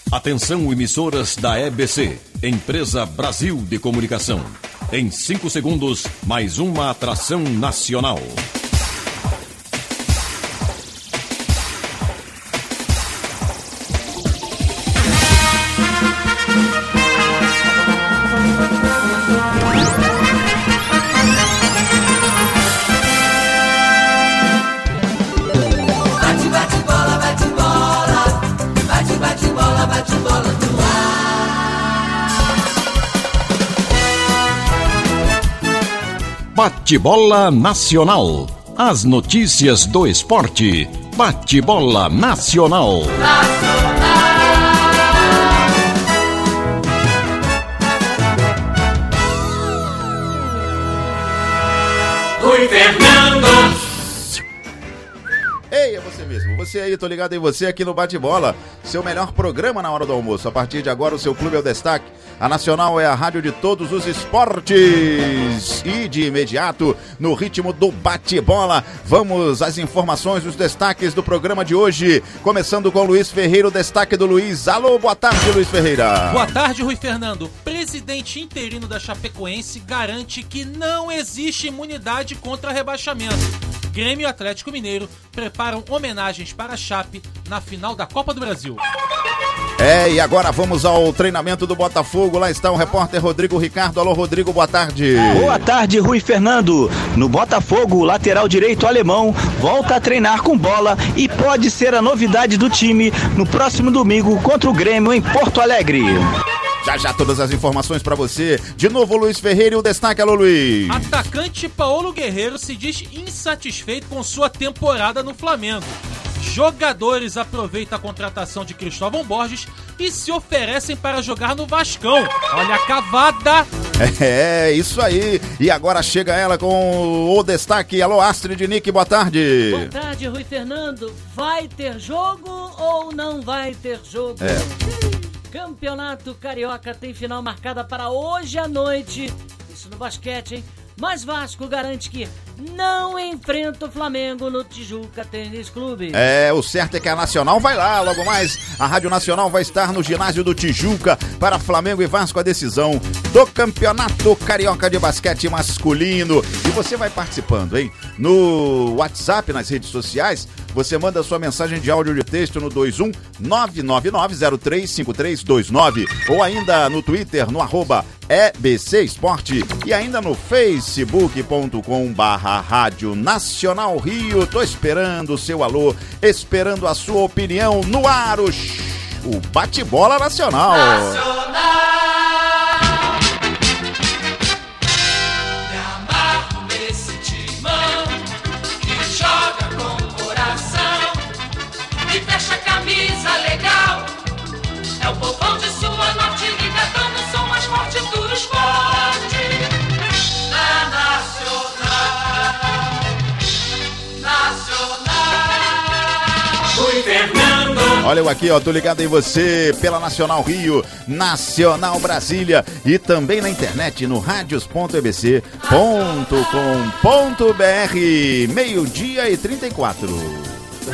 Atenção, emissoras da EBC, Empresa Brasil de Comunicação. Em 5 segundos, mais uma atração nacional. Bate-bola Nacional. As notícias do esporte. Bate-bola Nacional. Rui Fernando. Ei, é você mesmo, você aí, tô ligado em você aqui no Bate-Bola, seu melhor programa na hora do almoço. A partir de agora o seu clube é o destaque, a Nacional é a rádio de todos os esportes. E de imediato, no ritmo do Bate-Bola, vamos às informações, os destaques do programa de hoje, começando com Luiz Ferreira, o destaque do Luiz. Alô, boa tarde, Luiz Ferreira. Boa tarde, Rui Fernando. Presidente interino da Chapecoense garante que não existe imunidade contra rebaixamento. Grêmio e Atlético Mineiro preparam homenagens para a Chape na final da Copa do Brasil. E agora vamos ao treinamento do Botafogo. Lá está o repórter Rodrigo Ricardo. Alô, Rodrigo, boa tarde. Boa tarde, Rui Fernando. No Botafogo, o lateral direito alemão volta a treinar com bola e pode ser a novidade do time no próximo domingo contra o Grêmio em Porto Alegre. Já todas as informações pra você. De novo, Luiz Ferreira e o destaque. Alô, Luiz. Atacante Paulo Guerreiro se diz insatisfeito com sua temporada no Flamengo. Jogadores aproveitam a contratação de Cristóvão Borges e se oferecem para jogar no Vascão. Olha a cavada. Isso aí. E agora chega ela com o destaque. Alô, Astrid Nick, boa tarde. Boa tarde, Rui Fernando. Vai ter jogo ou não vai ter jogo? Campeonato Carioca tem final marcada para hoje à noite. Isso no basquete, hein? Mas Vasco garante que não enfrenta o Flamengo no Tijuca Tênis Clube. O certo é que a Nacional vai lá. Logo mais, a Rádio Nacional vai estar no ginásio do Tijuca para Flamengo e Vasco, a decisão do Campeonato Carioca de Basquete Masculino. E você vai participando, hein? No WhatsApp, nas redes sociais, você manda sua mensagem de áudio de texto no 21999035329 ou ainda no Twitter, no @EBC Esporte e ainda no facebook.com/Rádio Nacional Rio. Tô esperando o seu alô, esperando a sua opinião no ar, o Bate-Bola Nacional. Fecha a camisa legal. É o povão de sua norte ligadão no som mais forte do esporte. Na Nacional. Rui Fernando. Olha eu aqui, ó, tô ligado em você pela Nacional Rio, Nacional Brasília e também na internet no radios.ebc.com.br. 12:34.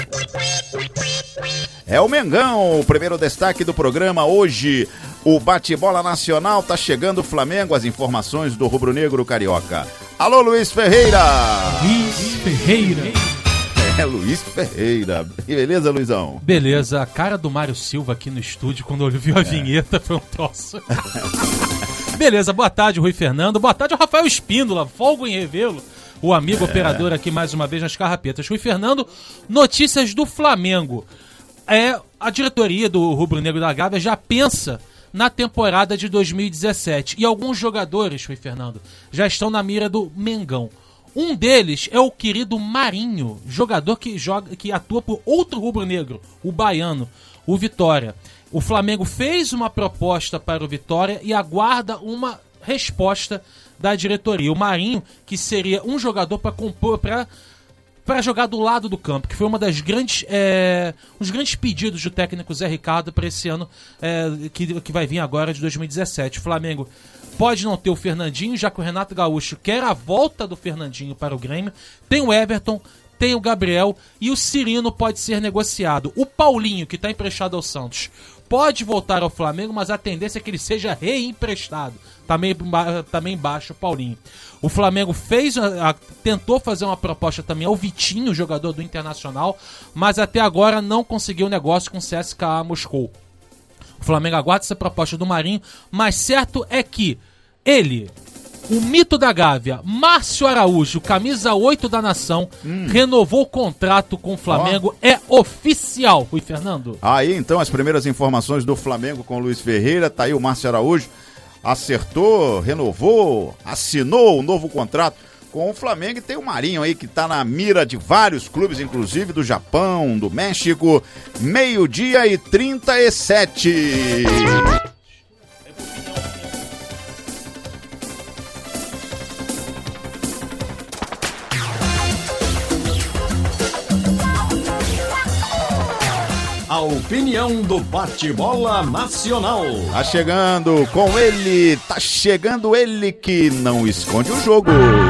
É o Mengão, o primeiro destaque do programa hoje. O Bate-Bola Nacional tá chegando, o Flamengo, as informações do rubro-negro carioca. Alô, Luiz Ferreira. Luiz Ferreira. Luiz Ferreira. Beleza, Luizão? Beleza, a cara do Mário Silva aqui no estúdio, quando ele viu a vinheta, foi um troço. Beleza, boa tarde, Rui Fernando. Boa tarde ao Rafael Espíndola, folgo em revê-lo. O amigo operador aqui mais uma vez nas carrapetas. Rui Fernando, notícias do Flamengo. A diretoria do Rubro Negro da Gávea já pensa na temporada de 2017. E alguns jogadores, Rui Fernando, já estão na mira do Mengão. Um deles é o querido Marinho, jogador que atua por outro rubro-negro, o baiano, o Vitória. O Flamengo fez uma proposta para o Vitória e aguarda uma resposta da diretoria. O Marinho, que seria um jogador para compor, para jogar do lado do campo, que foi uma das grandes, os grandes pedidos do técnico Zé Ricardo para esse ano que vai vir agora de 2017. O Flamengo pode não ter o Fernandinho, já que o Renato Gaúcho quer a volta do Fernandinho para o Grêmio. Tem o Everton, tem o Gabriel e o Cirino pode ser negociado. O Paulinho, que está emprestado ao Santos, pode voltar ao Flamengo, mas a tendência é que ele seja reemprestado. Também baixo o Paulinho. O Flamengo tentou fazer uma proposta também ao Vitinho, jogador do Internacional, mas até agora não conseguiu negócio com o CSKA Moscou. O Flamengo aguarda essa proposta do Marinho, mas certo é que ele, o mito da Gávea, Márcio Araújo, camisa 8 da nação, renovou o contrato com o Flamengo. É oficial, Rui Fernando. Aí então as primeiras informações do Flamengo com o Luiz Ferreira. Tá aí o Márcio Araújo, acertou, renovou, assinou um novo contrato com o Flamengo. E tem o Marinho aí que tá na mira de vários clubes, inclusive do Japão, do México. 12:37. A opinião do bate-bola nacional. Tá chegando ele que não esconde o jogo.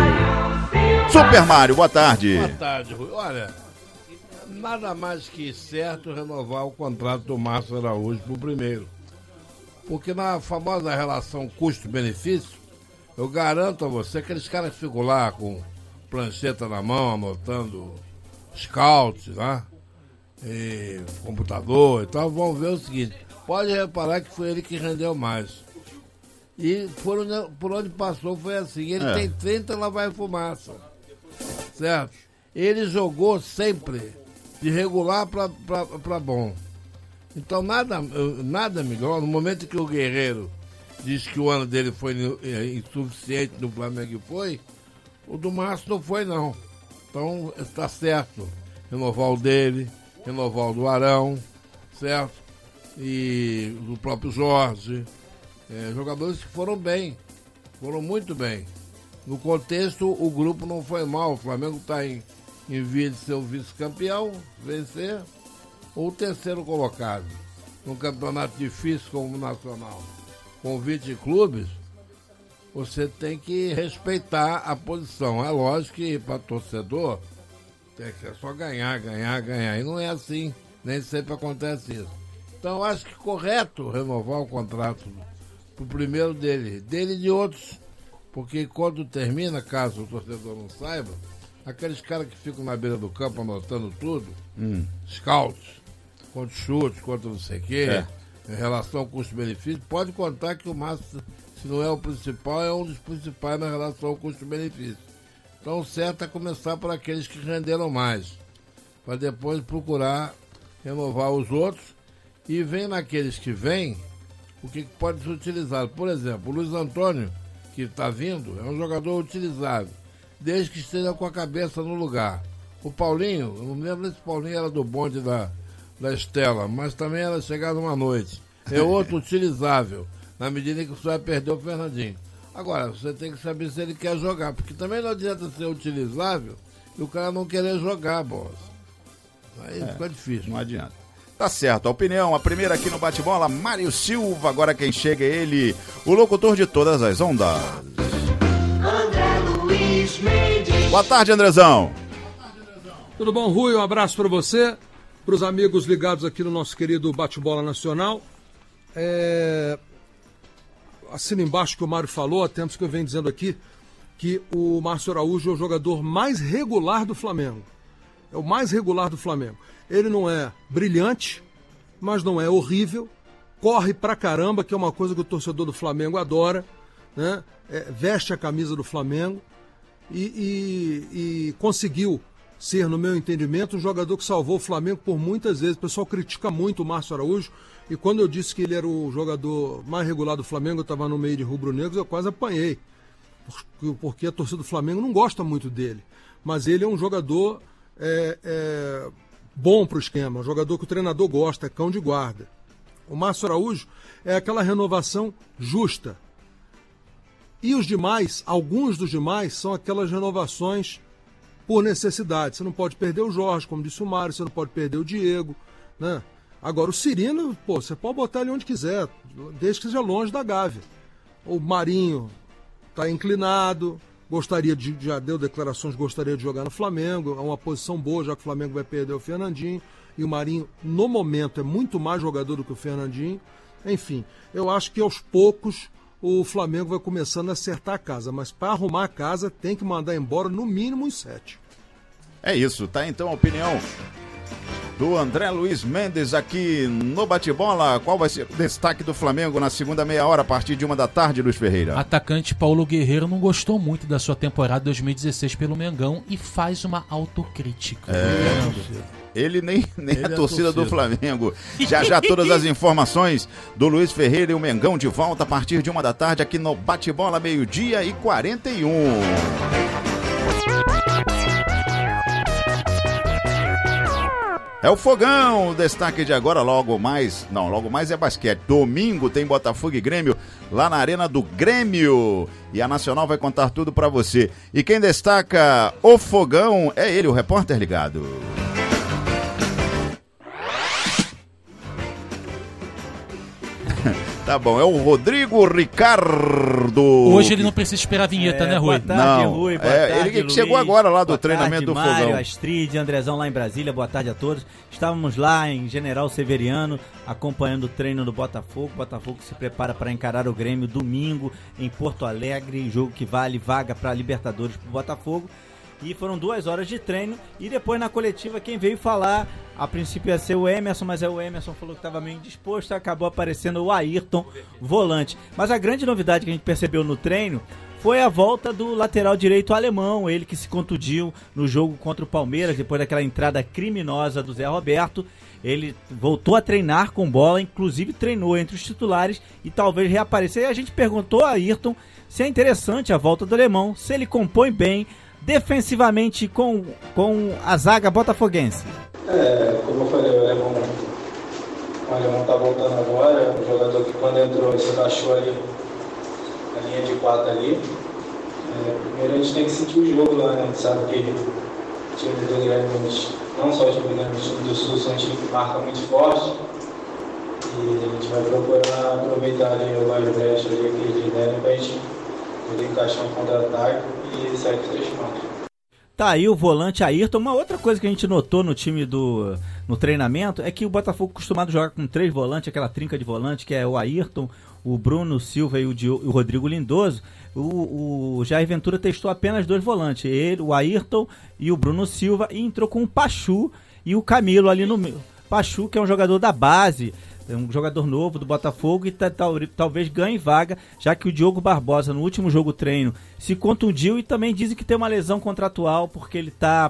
Super Mário, boa tarde. Boa tarde, Rui. Olha, nada mais que certo renovar o contrato do Márcio Araújo pro primeiro. Porque na famosa relação custo-benefício, eu garanto a você, aqueles caras que ficam lá com plancheta na mão, anotando scouts, né? E computador e tal, vão ver o seguinte: pode reparar que foi ele que rendeu mais. E por onde passou foi assim. Ele tem 30, lá vai fumaça. Certo? Ele jogou sempre de regular para bom. Então nada melhor. No momento que o Guerreiro diz que o ano dele foi insuficiente no Flamengo, o do Márcio não foi, não. Então está certo renovar o dele, renovar o do Arão, certo? E do próprio Jorge. Jogadores que foram bem, foram muito bem. No contexto, o grupo não foi mal. O Flamengo está em via de ser o vice-campeão, vencer, ou o terceiro colocado. Num campeonato difícil como o Nacional, com 20 clubes, você tem que respeitar a posição. É lógico que para torcedor é só ganhar. E não é assim, nem sempre acontece isso. Então, acho que correto renovar o contrato pro primeiro dele e de outros, porque quando termina, caso o torcedor não saiba, aqueles caras que ficam na beira do campo anotando tudo, scouts, quanto chute, quanto não sei o quê, em relação ao custo-benefício, pode contar que o Márcio, se não é o principal, é um dos principais na relação ao custo-benefício. Então, o certo é começar por aqueles que renderam mais, para depois procurar renovar os outros, e vem naqueles que vêm o que pode ser utilizado. Por exemplo, o Luiz Antônio, que está vindo, é um jogador utilizável, desde que esteja com a cabeça no lugar. O Paulinho, eu não me lembro se o Paulinho era do bonde da Estela, mas também era chegado uma noite. É outro utilizável, na medida que você vai perder o Fernandinho. Agora, você tem que saber se ele quer jogar, porque também não adianta ser utilizável e o cara não querer jogar, boss. Aí fica difícil. Não adianta. Tá certo, a opinião, a primeira aqui no bate-bola, Mário Silva. Agora quem chega é ele, o locutor de todas as ondas. André Luiz Mendes. Boa tarde, Andrezão. Tudo bom, Rui? Um abraço para você, para os amigos ligados aqui no nosso querido Bate-Bola Nacional. Assina embaixo que o Mário falou, há tempos que eu venho dizendo aqui, que o Márcio Araújo é o jogador mais regular do Flamengo. É o mais regular do Flamengo. Ele não é brilhante, mas não é horrível, corre pra caramba, que é uma coisa que o torcedor do Flamengo adora, né? Veste a camisa do Flamengo e conseguiu ser, no meu entendimento, um jogador que salvou o Flamengo por muitas vezes. O pessoal critica muito o Márcio Araújo, e quando eu disse que ele era o jogador mais regular do Flamengo, eu estava no meio de rubro-negros, eu quase apanhei, porque a torcida do Flamengo não gosta muito dele, mas ele é um jogador bom para o esquema, um jogador que o treinador gosta, é cão de guarda. O Márcio Araújo é aquela renovação justa. E os demais, alguns dos demais, são aquelas renovações por necessidade. Você não pode perder o Jorge, como disse o Mário, você não pode perder o Diego, né? Agora, o Cirino, você pode botar ele onde quiser, desde que seja longe da Gávea. O Marinho está inclinado, já deu declarações, gostaria de jogar no Flamengo, é uma posição boa, já que o Flamengo vai perder o Fernandinho. e o Marinho, no momento, é muito mais jogador do que o Fernandinho. Enfim, eu acho que aos poucos o Flamengo vai começando a acertar a casa, mas para arrumar a casa tem que mandar embora no mínimo uns 7. É isso, tá então a opinião do André Luiz Mendes aqui no Bate-Bola. Qual vai ser o destaque do Flamengo na segunda meia hora a partir de 1h, Luiz Ferreira? Atacante Paulo Guerreiro não gostou muito da sua temporada 2016 pelo Mengão e faz uma autocrítica. Ele nem é a torcida do Flamengo. Já todas as informações do Luiz Ferreira e o Mengão de volta a partir de 1h aqui no Bate-Bola, 12h41. É o Fogão, o destaque de agora, logo mais é basquete. Domingo tem Botafogo e Grêmio lá na Arena do Grêmio. E a Nacional vai contar tudo pra você. E quem destaca o Fogão é ele, o repórter ligado. Tá bom, é o Rodrigo Ricardo. Hoje ele não precisa esperar a vinheta, né, Rui? Boa tarde, Rui. Boa tarde, ele que Luiz. chegou agora lá do Boa treinamento tarde, do Mário, Fogão. Astrid, Andrezão lá em Brasília, boa tarde a todos. Estávamos lá em General Severiano, acompanhando o treino do Botafogo. O Botafogo se prepara para encarar o Grêmio domingo em Porto Alegre, jogo que vale vaga para Libertadores pro Botafogo. E foram 2 horas de treino. E depois na coletiva quem veio falar, a princípio ia ser o Emerson, mas o Emerson falou que estava meio indisposto. Acabou aparecendo o Ayrton, volante. Mas a grande novidade que a gente percebeu no treino foi a volta do lateral direito alemão. Ele que se contundiu no jogo contra o Palmeiras, depois daquela entrada criminosa do Zé Roberto. Ele voltou a treinar com bola, inclusive treinou entre os titulares e talvez reaparecer. E a gente perguntou a Ayrton se é interessante a volta do alemão, se ele compõe bem defensivamente com a zaga botafoguense. Como eu falei, o alemão tá voltando agora, um jogador que quando entrou se encaixou ali na linha de 4 ali. Primeiro a gente tem que sentir o jogo lá, né? A gente sabe que o time do Grêmio, não só o time do Grêmio, o time do Sul são um time que marca muito forte. E a gente vai procurar aproveitar ali as brechas ali que eles derem pra gente poder encaixar um contra-ataque e sair com 3 pontos. Tá aí o volante Ayrton. Uma outra coisa que a gente notou no time no treinamento é que o Botafogo acostumado a jogar com 3 volantes, aquela trinca de volante que é o Ayrton, o Bruno Silva e o Rodrigo Lindoso. O Jair Ventura testou apenas 2 volantes, ele, o Ayrton e o Bruno Silva, e entrou com o Pachu e o Camilo ali no meio. Pachu, que é um jogador da base, é um jogador novo do Botafogo e talvez ganhe vaga, já que o Diogo Barbosa no último jogo treino se contundiu e também dizem que tem uma lesão contratual porque ele tá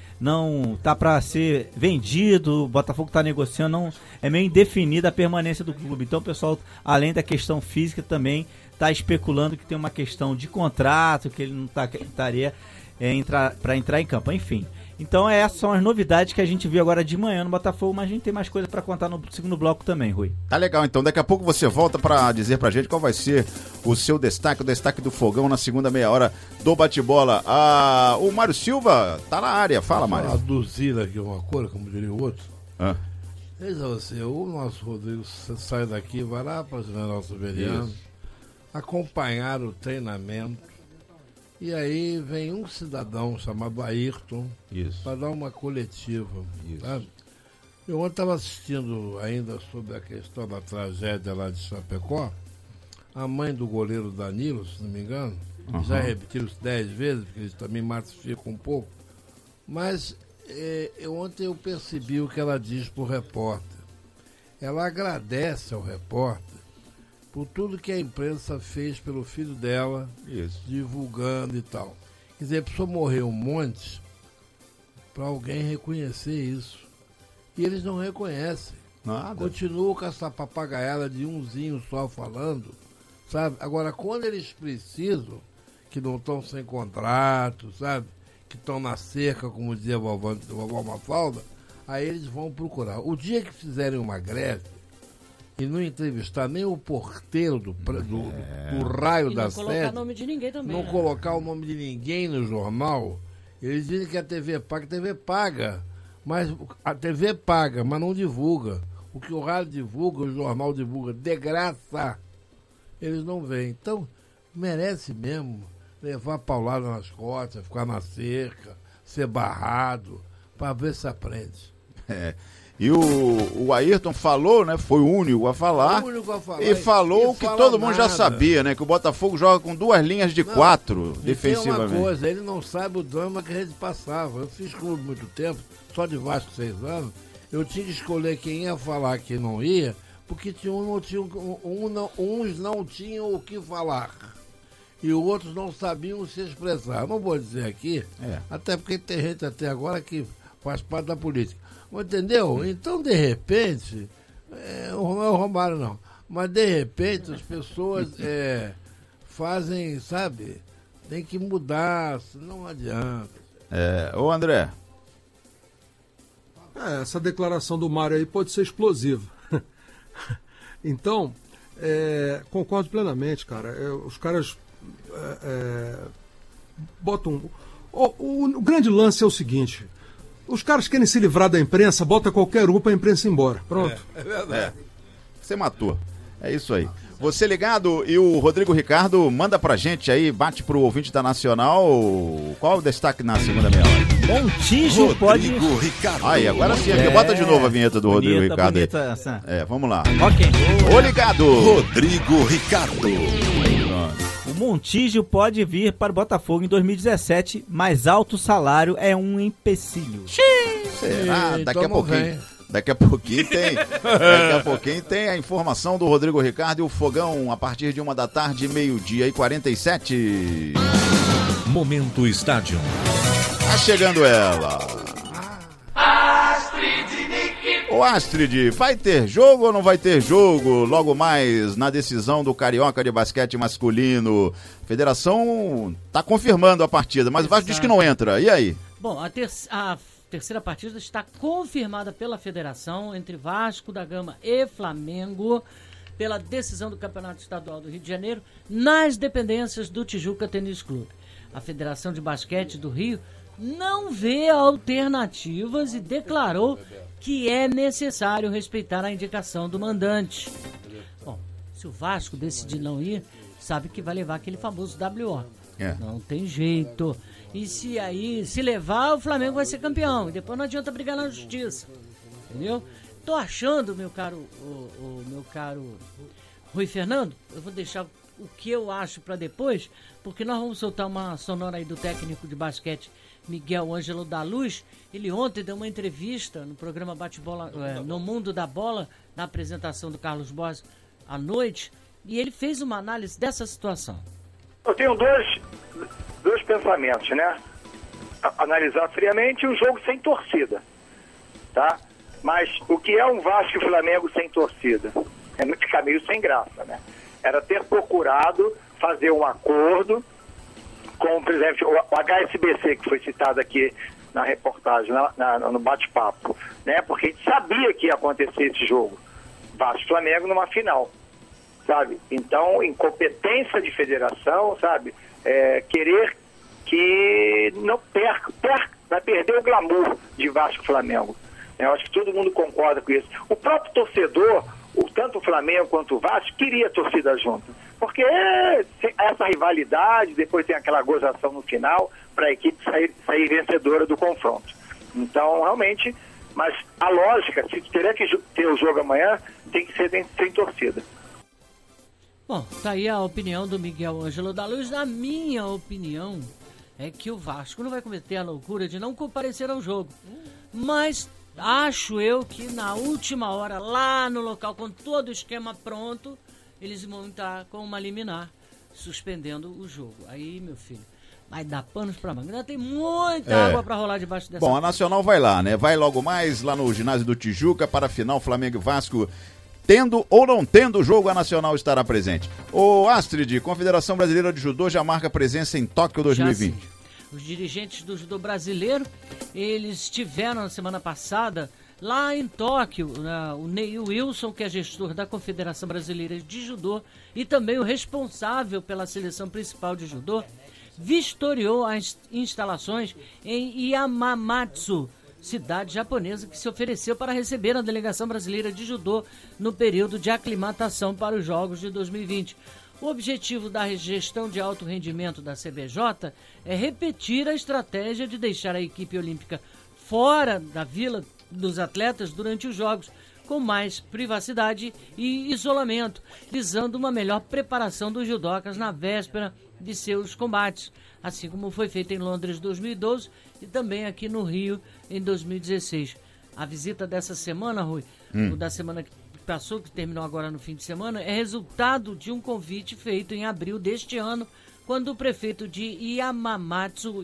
para ser vendido, o Botafogo tá negociando, é meio indefinida a permanência do clube. Então o pessoal, além da questão física, também tá especulando que tem uma questão de contrato, que ele não estaria para entrar em campo, enfim. Então essas são as novidades que a gente viu agora de manhã no Botafogo, mas a gente tem mais coisa para contar no segundo bloco também, Rui. Tá legal, então daqui a pouco você volta para dizer pra gente qual vai ser o seu destaque, o destaque do Fogão na segunda meia hora do Bate-Bola. O Mário Silva tá na área, fala, Mário. Aduzir aqui uma coisa, como diria o outro. Veja você, o nosso Rodrigo sai daqui, vai lá para o General Severiano, acompanhar o treinamento. E aí vem um cidadão chamado Ayrton para dar uma coletiva. Sabe? Eu ontem estava assistindo ainda sobre a questão da tragédia lá de Chapecó. A mãe do goleiro Danilo, se não me engano, já repetiu isso 10 vezes, porque eles também massificam um pouco. Mas ontem eu percebi o que ela diz para o repórter. Ela agradece ao repórter por tudo que a imprensa fez pelo filho dela, divulgando e tal. Quer dizer, a pessoa morreu um monte para alguém reconhecer isso. E eles não reconhecem. Nada. Continuam com essa papagaiada de umzinho só falando, sabe? Agora, quando eles precisam, que não estão sem contrato, sabe? Que estão na cerca, como dizia a vovó Mafalda, aí eles vão procurar. O dia que fizerem uma greve, e não entrevistar nem o porteiro do raio da sede, não colocar nome de ninguém também, não colocar o nome de ninguém no jornal, eles dizem que a TV paga, mas a TV paga, mas não divulga. O que o rádio divulga, o jornal divulga, de graça, eles não veem. Então, merece mesmo levar paulada nas costas, ficar na cerca, ser barrado, para ver se aprende. E o Ayrton falou, né? Foi o único a falar. E falou que todo mundo já sabia, né? Que o Botafogo joga com 2 linhas de 4 defensivamente. Tem uma coisa, ele não sabe o drama que a gente passava. Eu fiz clube muito tempo, só de Vasco 6 anos. Eu tinha que escolher quem ia falar, quem não ia, porque uns não tinham o que falar. E outros não sabiam se expressar. Eu não vou dizer aqui, até porque tem gente até agora que faz parte da política. Entendeu? Então, de repente, não é o Romário não, mas de repente as pessoas fazem, sabe, tem que mudar, não adianta. Ô André. Essa declaração do Mário aí pode ser explosiva. Então, concordo plenamente, cara. Os caras botam... O grande lance é o seguinte... Os caras querem se livrar da imprensa, bota qualquer um pra imprensa ir embora. Pronto. É verdade. Você matou. É isso aí. Você ligado e o Rodrigo Ricardo manda pra gente aí, bate pro ouvinte da Nacional. Qual o destaque na segunda meia hora? Montijo pode... Rodrigo Ricardo. Aí, agora sim. Bota de novo a vinheta do Rodrigo Ricardo. Vamos lá. Ok. Ô ligado. Rodrigo Ricardo. O Montijo pode vir para o Botafogo em 2017, mas alto salário é um empecilho. Será? Daqui a pouquinho tem a informação do Rodrigo Ricardo e o Fogão a partir de 1 da tarde, 12:47. Momento Estádio. Tá chegando ela. Ô Astrid, vai ter jogo ou não vai ter jogo? Logo mais na decisão do Carioca de basquete masculino. A federação tá confirmando a partida, mas o Vasco diz que não entra. E aí? Bom, a terceira partida está confirmada pela federação entre Vasco da Gama e Flamengo pela decisão do Campeonato Estadual do Rio de Janeiro nas dependências do Tijuca Tênis Clube. A Federação de Basquete do Rio não vê alternativas e declarou que é necessário respeitar a indicação do mandante. Bom, se o Vasco decidir não ir, sabe que vai levar aquele famoso WO. Não tem jeito. E se levar, o Flamengo vai ser campeão. E depois não adianta brigar na justiça. Entendeu? Tô achando, meu caro Rui Fernando, eu vou deixar o que eu acho para depois, porque nós vamos soltar uma sonora aí do técnico de basquete Miguel Ângelo da Luz. Ele ontem deu uma entrevista no programa Bate-Bola, no Mundo da Bola, na apresentação do Carlos Boas à noite, e ele fez uma análise dessa situação. Eu tenho dois pensamentos, né? Analisar friamente o jogo sem torcida, tá? Mas o que é um Vasco e Flamengo sem torcida? É ficar meio sem graça, né? Era ter procurado fazer um acordo com, por exemplo, o HSBC, que foi citado aqui na reportagem, no bate-papo, né? Porque a gente sabia que ia acontecer esse jogo, Vasco e Flamengo numa final, sabe? Então, incompetência de federação, sabe? Querer que não vai perder o glamour de Vasco e Flamengo. Eu acho que todo mundo concorda com isso. O próprio torcedor, tanto o Flamengo quanto o Vasco, queria a torcida junto. Porque essa rivalidade, depois tem aquela gozação no final, para a equipe sair vencedora do confronto. Então, realmente, mas a lógica, se teria que ter o jogo amanhã, tem que ser sem torcida. Bom, tá aí a opinião do Miguel Ângelo da Luz. Na minha opinião, é que o Vasco não vai cometer a loucura de não comparecer ao jogo. Mas acho eu que na última hora, lá no local, com todo o esquema pronto, eles vão entrar com uma liminar, suspendendo o jogo. Aí, meu filho, vai dar panos pra manga. Ainda tem muita água pra rolar debaixo dessa... Bom, a Nacional vai lá, né? Vai logo mais lá no ginásio do Tijuca para a final Flamengo e Vasco. Tendo ou não tendo o jogo, a Nacional estará presente. Ô Astrid, Confederação Brasileira de Judô já marca presença em Tóquio 2020. Os dirigentes do judô brasileiro, eles estiveram na semana passada lá em Tóquio, o Neil Wilson, que é gestor da Confederação Brasileira de Judô e também o responsável pela seleção principal de judô, vistoriou as instalações em Yamamatsu, cidade japonesa que se ofereceu para receber a delegação brasileira de judô no período de aclimatação para os Jogos de 2020. O objetivo da gestão de alto rendimento da CBJ é repetir a estratégia de deixar a equipe olímpica fora da vila dos atletas durante os jogos, com mais privacidade e isolamento, visando uma melhor preparação dos judocas na véspera de seus combates, assim como foi feito em Londres em 2012 e também aqui no Rio em 2016. A visita dessa semana, Rui, ou da semana que passou, que terminou agora no fim de semana, é resultado de um convite feito em abril deste ano, quando o prefeito de Yamamatsu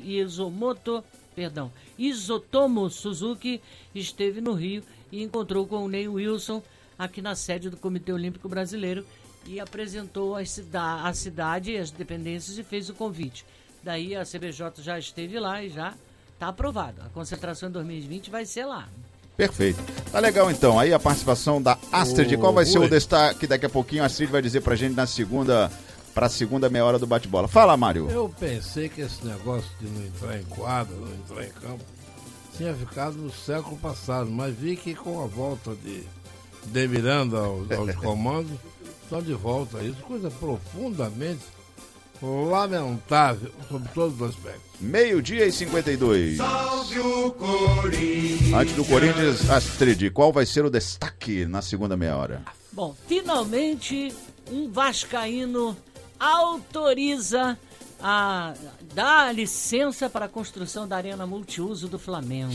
Isotomo Suzuki esteve no Rio e encontrou com o Ney Wilson aqui na sede do Comitê Olímpico Brasileiro e apresentou a cidade e as dependências e fez o convite. Daí a CBJ já esteve lá e já está aprovado. A concentração em 2020 vai ser lá. Perfeito. Tá legal então. Aí a participação da Astrid. Qual vai ser o destaque? Daqui a pouquinho a Astrid vai dizer pra gente para a segunda meia hora do bate-bola. Fala, Mário. Eu pensei que esse negócio de não entrar em quadra, não entrar em campo, tinha ficado no século passado, mas vi que com a volta de Miranda aos comandos, estão de volta. Isso, coisa profundamente lamentável, sobre todos os aspectos. 12:52. Salve o Corinthians. Antes do Corinthians, Astrid, qual vai ser o destaque na segunda meia hora? Bom, finalmente um vascaíno autoriza dá licença para a construção da arena multiuso do Flamengo.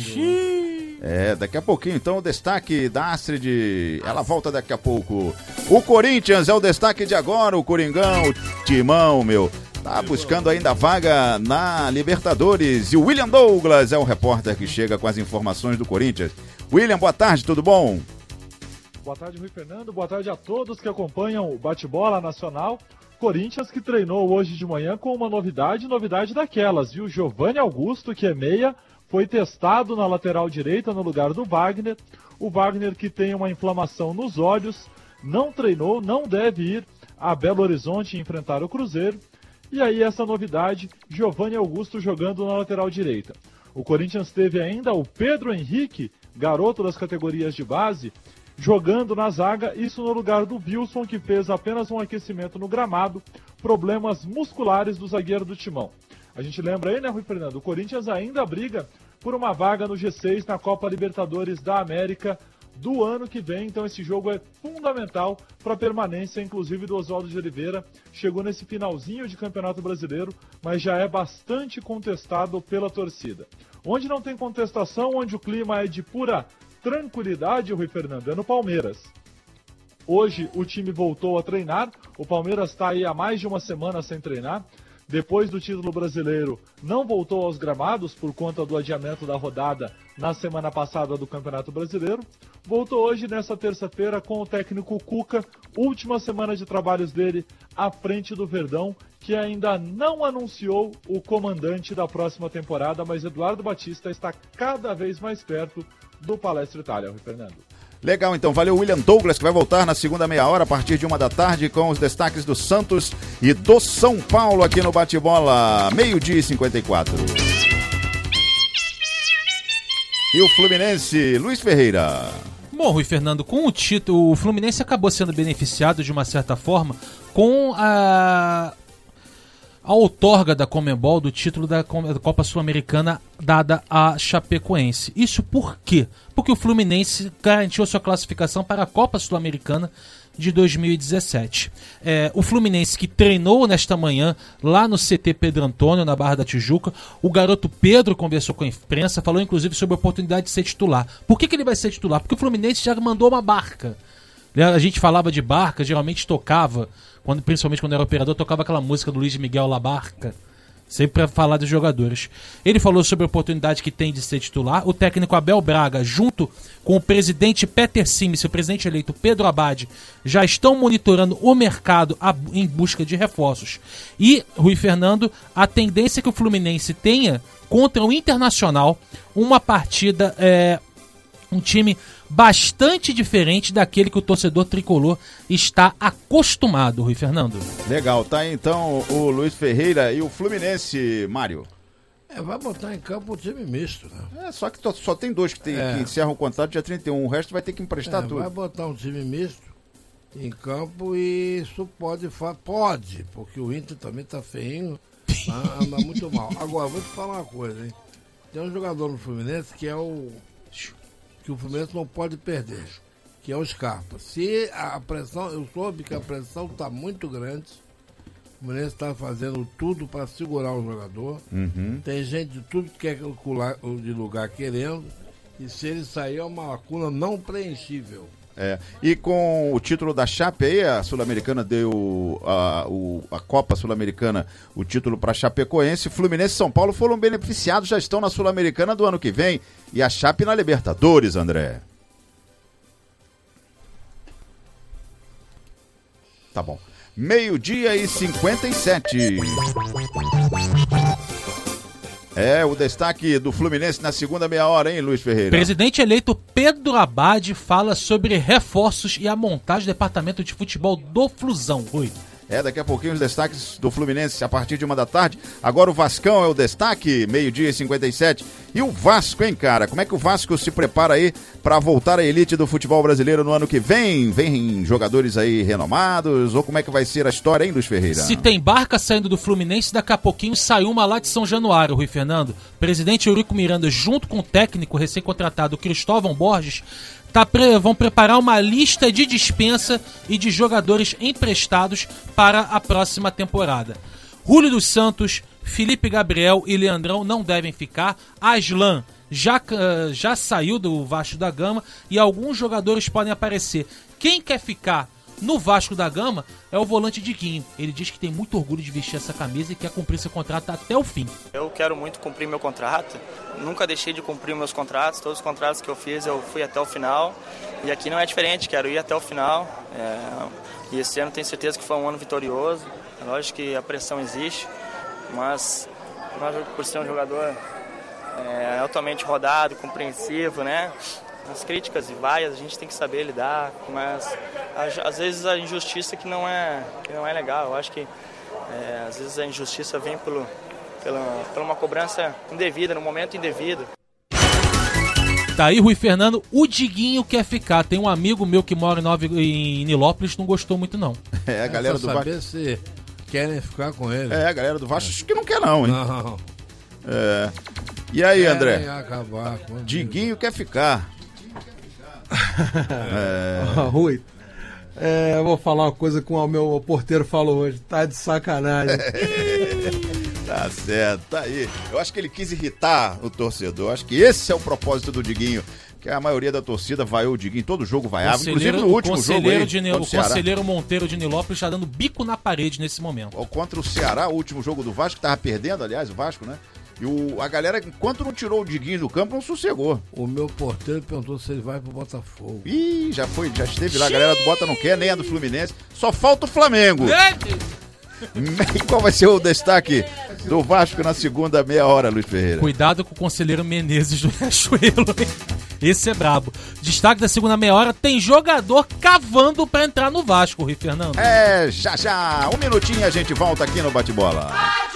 Daqui a pouquinho, então, o destaque da Astrid. Ela volta daqui a pouco. O Corinthians é o destaque de agora, o Coringão, o Timão, tá buscando ainda a vaga na Libertadores. E o William Douglas é o repórter que chega com as informações do Corinthians. William, boa tarde, tudo bom? Boa tarde, Rui Fernando. Boa tarde a todos que acompanham o Bate-Bola Nacional. Corinthians que treinou hoje de manhã com uma novidade daquelas, viu? Giovanni Augusto, que é meia, foi testado na lateral direita no lugar do Wagner. O Wagner, que tem uma inflamação nos olhos, não treinou, não deve ir a Belo Horizonte enfrentar o Cruzeiro. E aí essa novidade, Giovanni Augusto jogando na lateral direita. O Corinthians teve ainda o Pedro Henrique, garoto das categorias de base, jogando na zaga, isso no lugar do Wilson, que fez apenas um aquecimento no gramado, problemas musculares do zagueiro do Timão. A gente lembra aí, né, Rui Fernando? O Corinthians ainda briga por uma vaga no G6 na Copa Libertadores da América do ano que vem, então esse jogo é fundamental para a permanência, inclusive do Oswaldo de Oliveira. Chegou nesse finalzinho de Campeonato Brasileiro, mas já é bastante contestado pela torcida. Onde não tem contestação, onde o clima é de pura tranquilidade, Rui Fernando, é no Palmeiras. Hoje o time voltou a treinar, o Palmeiras está aí há mais de uma semana sem treinar. Depois do título brasileiro, não voltou aos gramados por conta do adiamento da rodada na semana passada do Campeonato Brasileiro. Voltou hoje, nessa terça-feira, com o técnico Cuca, última semana de trabalhos dele à frente do Verdão, que ainda não anunciou o comandante da próxima temporada, mas Eduardo Batista está cada vez mais perto do Palestra Itália, Rui Fernando. Legal, então, valeu William Douglas, que vai voltar na segunda meia hora, a partir de 13h, com os destaques do Santos e do São Paulo aqui no Bate-Bola, 12:54. E o Fluminense, Luiz Ferreira. Bom, Rui Fernando, com o título, o Fluminense acabou sendo beneficiado de uma certa forma com a outorga da Conmebol do título da Copa Sul-Americana dada a Chapecoense. Isso por quê? Porque o Fluminense garantiu sua classificação para a Copa Sul-Americana de 2017. O Fluminense que treinou nesta manhã lá no CT Pedro Antônio, na Barra da Tijuca. O garoto Pedro conversou com a imprensa, falou inclusive sobre a oportunidade de ser titular. Por que ele vai ser titular? Porque o Fluminense já mandou uma barca. A gente falava de barca, geralmente tocava, principalmente quando era operador, tocava aquela música do Luiz Miguel La Barca, sempre para falar dos jogadores. Ele falou sobre a oportunidade que tem de ser titular. O técnico Abel Braga, junto com o presidente Peter Simic e o presidente eleito Pedro Abad, já estão monitorando o mercado em busca de reforços. E, Rui Fernando, a tendência é que o Fluminense tenha contra o Internacional uma partida, um time bastante diferente daquele que o torcedor tricolor está acostumado, Rui Fernando. Legal, tá aí então o Luiz Ferreira e o Fluminense, Mário. Vai botar em campo o time misto, né? Só que só tem dois que encerram o contrato dia 31, o resto vai ter que emprestar tudo. Vai botar um time misto em campo e isso pode, porque o Inter também tá feinho, anda muito mal. Agora, vou te falar uma coisa, hein? Tem um jogador no Fluminense que é o que o Fluminense não pode perder, que é o Scarpa. Se a pressão, eu soube que a pressão está muito grande, o Fluminense está fazendo tudo para segurar o jogador. Tem gente de tudo que é de lugar querendo, e se ele sair é uma lacuna não preenchível. E com o título da Chape aí, a Sul-Americana deu a Copa Sul-Americana, o título para Chapecoense. Fluminense e São Paulo foram beneficiados, já estão na Sul-Americana do ano que vem, e a Chape na Libertadores, André. Tá bom. 12:57. O destaque do Fluminense na segunda meia hora, hein, Luiz Ferreira? Presidente eleito Pedro Abad fala sobre reforços e a montagem do departamento de futebol do Flusão, Rui. Daqui a pouquinho os destaques do Fluminense a partir de 1h. Agora o Vascão é o destaque, 12:57. E o Vasco, hein, cara? Como é que o Vasco se prepara aí para voltar à elite do futebol brasileiro no ano que vem? Vem jogadores aí renomados? Ou como é que vai ser a história, hein, Luiz Ferreira? Se tem barca saindo do Fluminense, daqui a pouquinho sai uma lá de São Januário, Rui Fernando. Presidente Eurico Miranda, junto com o técnico recém-contratado Cristóvão Borges, vão preparar uma lista de dispensa e de jogadores emprestados para a próxima temporada. Júlio dos Santos, Felipe Gabriel e Leandrão não devem ficar. Aslan já saiu do Vasco da Gama e alguns jogadores podem aparecer. Quem quer ficar no Vasco da Gama é o volante Diguinho. Ele diz que tem muito orgulho de vestir essa camisa e quer cumprir seu contrato até o fim. Eu quero muito cumprir meu contrato. Nunca deixei de cumprir meus contratos. Todos os contratos que eu fiz, eu fui até o final. E aqui não é diferente, quero ir até o final. E esse ano tenho certeza que foi um ano vitorioso. É lógico que a pressão existe, mas nós, por ser um jogador altamente rodado, compreensivo, né? As críticas e vaias a gente tem que saber lidar, mas às vezes a injustiça que não é legal. Eu acho que às vezes a injustiça vem por uma cobrança indevida, no momento indevido. Tá aí, Rui Fernando, o Diguinho quer ficar. Tem um amigo meu que mora em Nilópolis, não gostou muito não. A galera do Vasco. Saber se querem ficar com ele. A galera do Vasco acho que não quer não, hein? Não. E aí, André? Diguinho quer ficar. Rui, eu vou falar uma coisa que o meu porteiro falou hoje. Tá de sacanagem. Tá certo, tá aí. Eu acho que ele quis irritar o torcedor. Acho que esse é o propósito do Diguinho. Que a maioria da torcida vaiou o Diguinho, todo jogo vaiava. Inclusive no último jogo aí, o conselheiro Monteiro de Nilópolis está dando bico na parede nesse momento. Contra o Ceará, o último jogo do Vasco, que tava perdendo, aliás, o Vasco, né? E a galera, enquanto não tirou o Diguinho do campo, não sossegou. O meu porteiro perguntou se ele vai pro Botafogo. Ih, já esteve lá. A galera do Bota não quer, nem a do Fluminense. Só falta o Flamengo. E qual vai ser o destaque do Vasco na segunda meia hora, Luiz Ferreira? Cuidado com o conselheiro Menezes do Riachuelo. Esse é brabo. Destaque da segunda meia hora, tem jogador cavando pra entrar no Vasco, Rui Fernando. Já. Um minutinho e a gente volta aqui no Bate-Bola.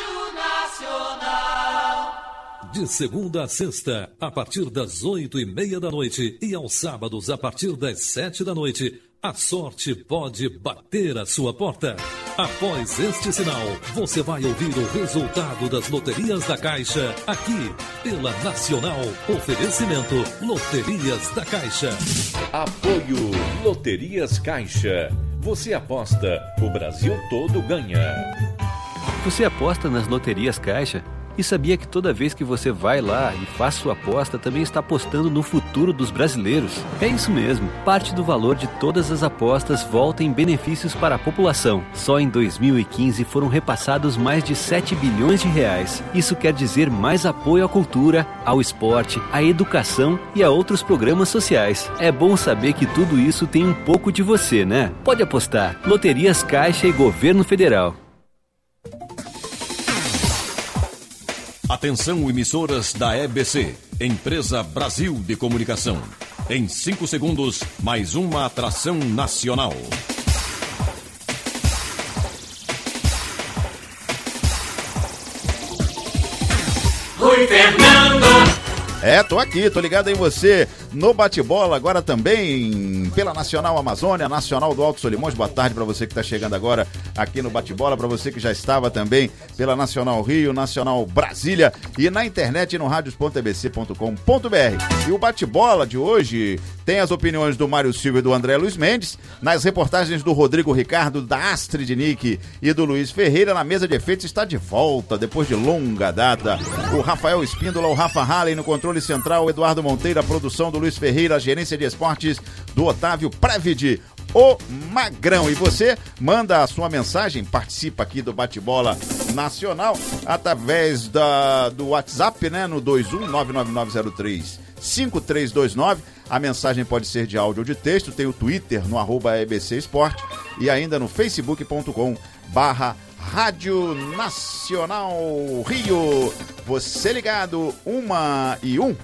De segunda a sexta, a partir das 8:30 da noite e aos sábados a partir das 7 da noite, a sorte pode bater a sua porta. Após este sinal, você vai ouvir o resultado das loterias da Caixa aqui pela Nacional. Oferecimento Loterias da Caixa. Apoio Loterias Caixa. Você aposta, o Brasil todo ganha. Você aposta nas Loterias Caixa? E sabia que toda vez que você vai lá e faz sua aposta, também está apostando no futuro dos brasileiros? É isso mesmo. Parte do valor de todas as apostas volta em benefícios para a população. Só em 2015 foram repassados mais de 7 bilhões de reais. Isso quer dizer mais apoio à cultura, ao esporte, à educação e a outros programas sociais. É bom saber que tudo isso tem um pouco de você, né? Pode apostar. Loterias Caixa e Governo Federal. Atenção, emissoras da EBC, Empresa Brasil de Comunicação. Em 5 segundos, mais uma atração nacional. Rui Fernando. Tô aqui, tô ligado em você no Bate-Bola, agora também pela Nacional Amazônia, Nacional do Alto Solimões. Boa tarde para você que tá chegando agora aqui no Bate-Bola, para você que já estava também pela Nacional Rio, Nacional Brasília e na internet no radios.ebc.com.br. E o Bate-Bola de hoje tem as opiniões do Mário Silva e do André Luiz Mendes, nas reportagens do Rodrigo Ricardo, da Astrid Nick e do Luiz Ferreira. Na mesa de efeitos está de volta, depois de longa data, o Rafael Espíndola, o Rafa Halley no controle central, o Eduardo Monteiro, a produção do Luiz Ferreira, a gerência de esportes do Otávio Prévide, o Magrão. E você manda a sua mensagem, participa aqui do Bate-Bola Nacional através do WhatsApp, né, no 21999035329. A mensagem pode ser de áudio ou de texto, tem o Twitter no @EBC Esporte e ainda no facebook.com/Rádio Nacional Rio. Você ligado, 1h01.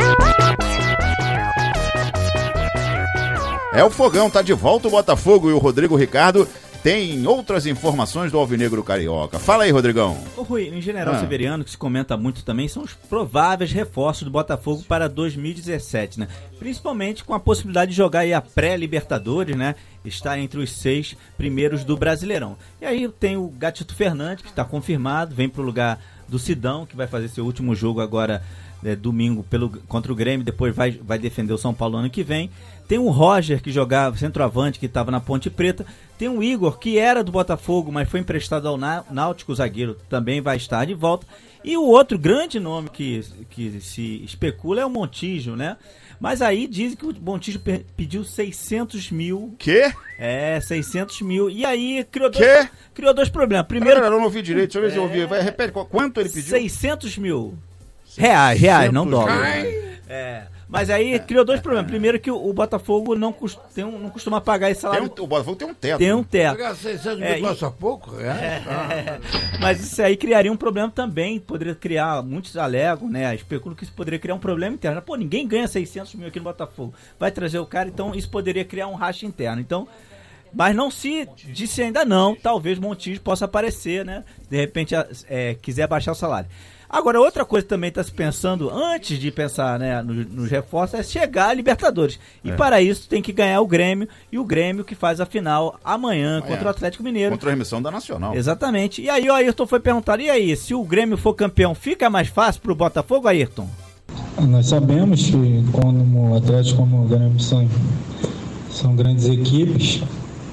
É o Fogão, tá de volta o Botafogo e o Rodrigo Ricardo tem outras informações do Alvinegro Carioca. Fala aí, Rodrigão. Ô Rui, em general Severiano, que se comenta muito também, são os prováveis reforços do Botafogo para 2017, né? Principalmente com a possibilidade de jogar aí a pré-Libertadores, né? Está entre os 6 primeiros do Brasileirão. E aí tem o Gatito Fernandes, que está confirmado, vem para o lugar do Sidão, que vai fazer seu último jogo agora domingo contra o Grêmio, depois vai defender o São Paulo ano que vem. Tem o Roger, que jogava centroavante, que estava na Ponte Preta. Tem o Igor, que era do Botafogo, mas foi emprestado ao Náutico, o zagueiro, também vai estar de volta. E o outro grande nome que se especula é o Montijo, né? Mas aí dizem que o Montijo pediu 600 mil. Quê? 600 mil. E aí criou dois problemas. Primeiro, eu não ouvi direito, deixa eu ver se eu ouvi. Repete, quanto ele pediu? 600 mil. Reais, não dólares. Mas aí criou dois problemas. Primeiro que o Botafogo não costuma pagar esse salário. O Botafogo tem um teto. Tem um teto. Pagar 600 mil passa pouco? Mas isso aí criaria um problema também. Poderia criar, muitos alegam, né? Especulam que isso poderia criar um problema interno. Pô, ninguém ganha 600 mil aqui no Botafogo. Vai trazer o cara, então isso poderia criar um racha interno. Então, mas não se disse ainda não. Talvez Montijo possa aparecer, né? De repente quiser baixar o salário. Agora, outra coisa que também está se pensando, antes de pensar, né, nos reforços, é chegar a Libertadores. E para isso tem que ganhar o Grêmio, e o Grêmio que faz a final amanhã contra o Atlético Mineiro. Contra a remissão da Nacional. Exatamente. E aí o Ayrton foi perguntar, e aí, se o Grêmio for campeão, fica mais fácil para o Botafogo, Ayrton? Nós sabemos que como o Atlético como o Grêmio são grandes equipes.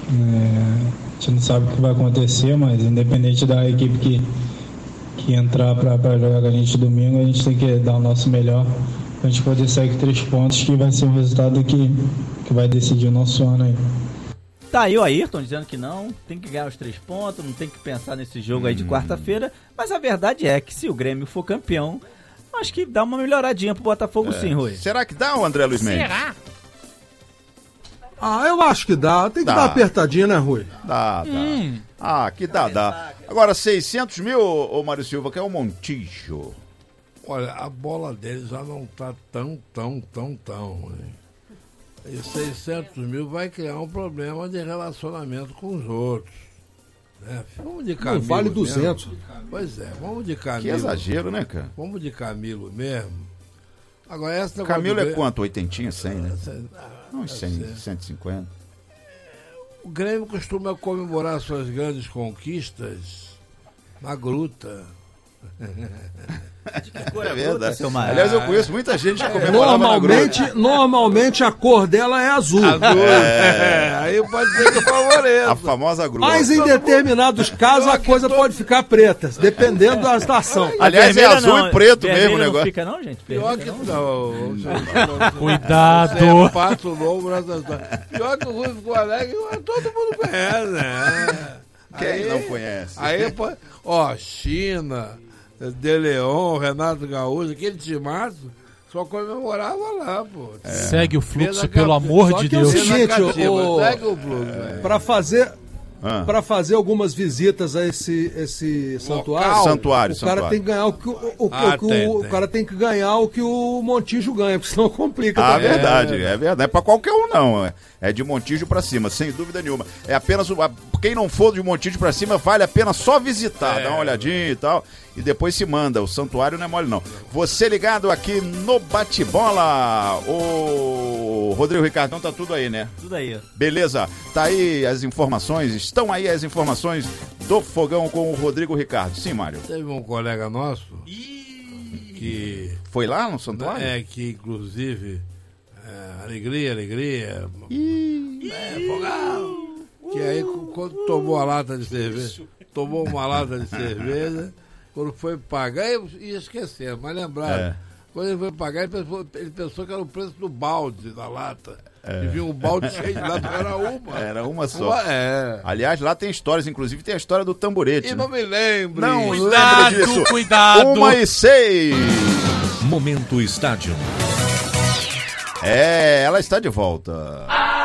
A gente não sabe o que vai acontecer, mas independente da equipe que entrar para jogar com a gente domingo, a gente tem que dar o nosso melhor para a gente poder sair com 3 pontos, que vai ser o resultado que vai decidir o nosso ano aí. Tá aí o Ayrton dizendo que não, tem que ganhar os 3 pontos, não tem que pensar nesse jogo aí de quarta-feira, mas a verdade é que se o Grêmio for campeão, acho que dá uma melhoradinha pro Botafogo sim, Rui. Será que dá, o André Luiz Mendes? Será? Eu acho que dá. Tem que dar uma apertadinha, né, Rui? Dá. Que dá. Agora, 600 mil, ô Mário Silva, que é o Montijo. Olha, a bola dele já não tá tão. Né? E 600 mil vai criar um problema de relacionamento com os outros. Né? Vamos de Camilo. Não vale 200. Mesmo. Pois é, vamos de Camilo. Que exagero, né, cara? Vamos de Camilo mesmo. Agora, essa Camilo é quanto? 80, 100, né? Uns 100, 150. O Grêmio costuma comemorar suas grandes conquistas na gruta. É verdade. Aliás, eu conheço muita gente que comemorava na gruta. Normalmente a cor dela é azul. Aí pode ser que favoreça. A famosa gruta. Mas em determinados casos a coisa pode ficar preta, dependendo da estação. Aliás, é azul e preto mesmo o negócio. Não fica não, gente? Pior que não. Cuidado. Pato novo. Pior que o Rui ficou alegre, todo mundo conhece, né? Quem não conhece? Aí, China, De Leon, Renato Gaúcho, aquele timaço, só comemorava lá, pô. Segue o fluxo, pelo amor de Deus. Gente, segue o fluxo. Para fazer algumas visitas a esse santuário, o cara tem que ganhar o cara tem que ganhar o que o Montijo ganha, porque senão complica. É verdade. Não é pra qualquer um, não. É de Montijo pra cima, sem dúvida nenhuma. É apenas quem não for de Montijo pra cima, vale a pena só visitar, dar uma olhadinha e tal. E depois se manda. O santuário não é mole, não. Você ligado aqui no Bate-Bola. O Rodrigo Ricardão tá tudo aí, né? Tudo aí. Beleza. Tá aí as informações. Estão aí as informações do Fogão com o Rodrigo Ricardo. Sim, Mário. Teve um colega nosso que... Foi lá no santuário? Que inclusive... alegria. Fogão. Que aí, quando tomou uma lata de cerveja, quando foi pagar, ia esquecer, mas lembrar. Quando ele foi pagar, ele pensou que era o preço do balde da lata. E viu um balde cheio de lata, era uma. Era uma só. Aliás, lá tem histórias, inclusive tem a história do tamborete. E não me lembro. Não lembro disso. Cuidado. 1h06. Momento Estádio. Ela está de volta.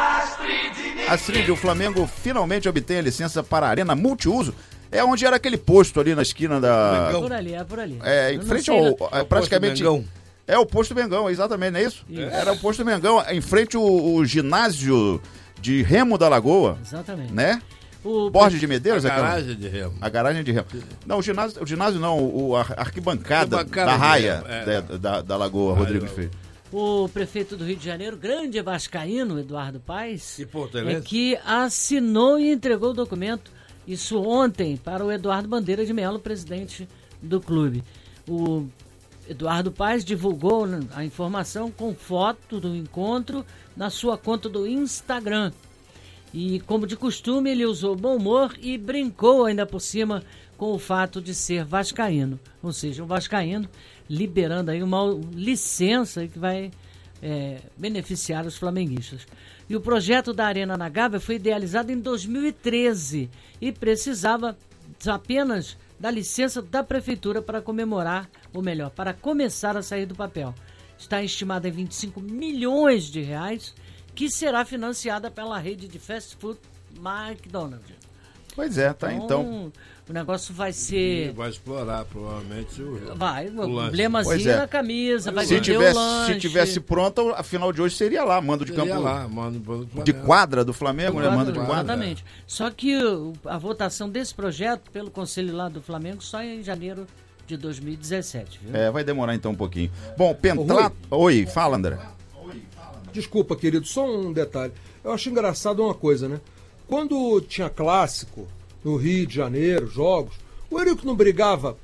Astrid, o Flamengo finalmente obtém a licença para a Arena Multiuso. É onde era aquele posto ali na esquina da... É por ali. Em frente ao... praticamente... É o posto Mengão, exatamente, não é isso? Era o posto Mengão, em frente ao ginásio de Remo da Lagoa. Exatamente. Né? Borges de Medeiros? A garagem de Remo. A garagem de Remo. Não, o ginásio não, a arquibancada da raia da Lagoa, Rodrigo Feio. O prefeito do Rio de Janeiro, grande vascaíno, Eduardo Paes, que assinou e entregou o documento, isso ontem, para o Eduardo Bandeira de Melo, presidente do clube. O Eduardo Paes divulgou a informação com foto do encontro na sua conta do Instagram. E, como de costume, ele usou bom humor e brincou ainda por cima com o fato de ser vascaíno. Ou seja, um vascaíno liberando aí uma licença que vai beneficiar os flamenguistas. E o projeto da Arena na Gávea foi idealizado em 2013 e precisava apenas da licença da prefeitura para comemorar, ou melhor, para começar a sair do papel. Está estimada em 25 milhões de reais, que será financiada pela rede de fast food McDonald's. Pois é, tá então. O negócio vai ser... Vai explorar, provavelmente, o emblemazinho na camisa, vai vender o lanche. Se tivesse pronto, a final de hoje seria lá, mando de campo. De quadra do Flamengo, né? Mando de quadra. Exatamente. Só que a votação desse projeto pelo Conselho lá do Flamengo só em janeiro de 2017, viu? Vai demorar então um pouquinho. Bom, Oi, fala, André. Desculpa, querido, só um detalhe. Eu acho engraçado uma coisa, né? Quando tinha clássico no Rio de Janeiro, jogos, o Eurico não brigava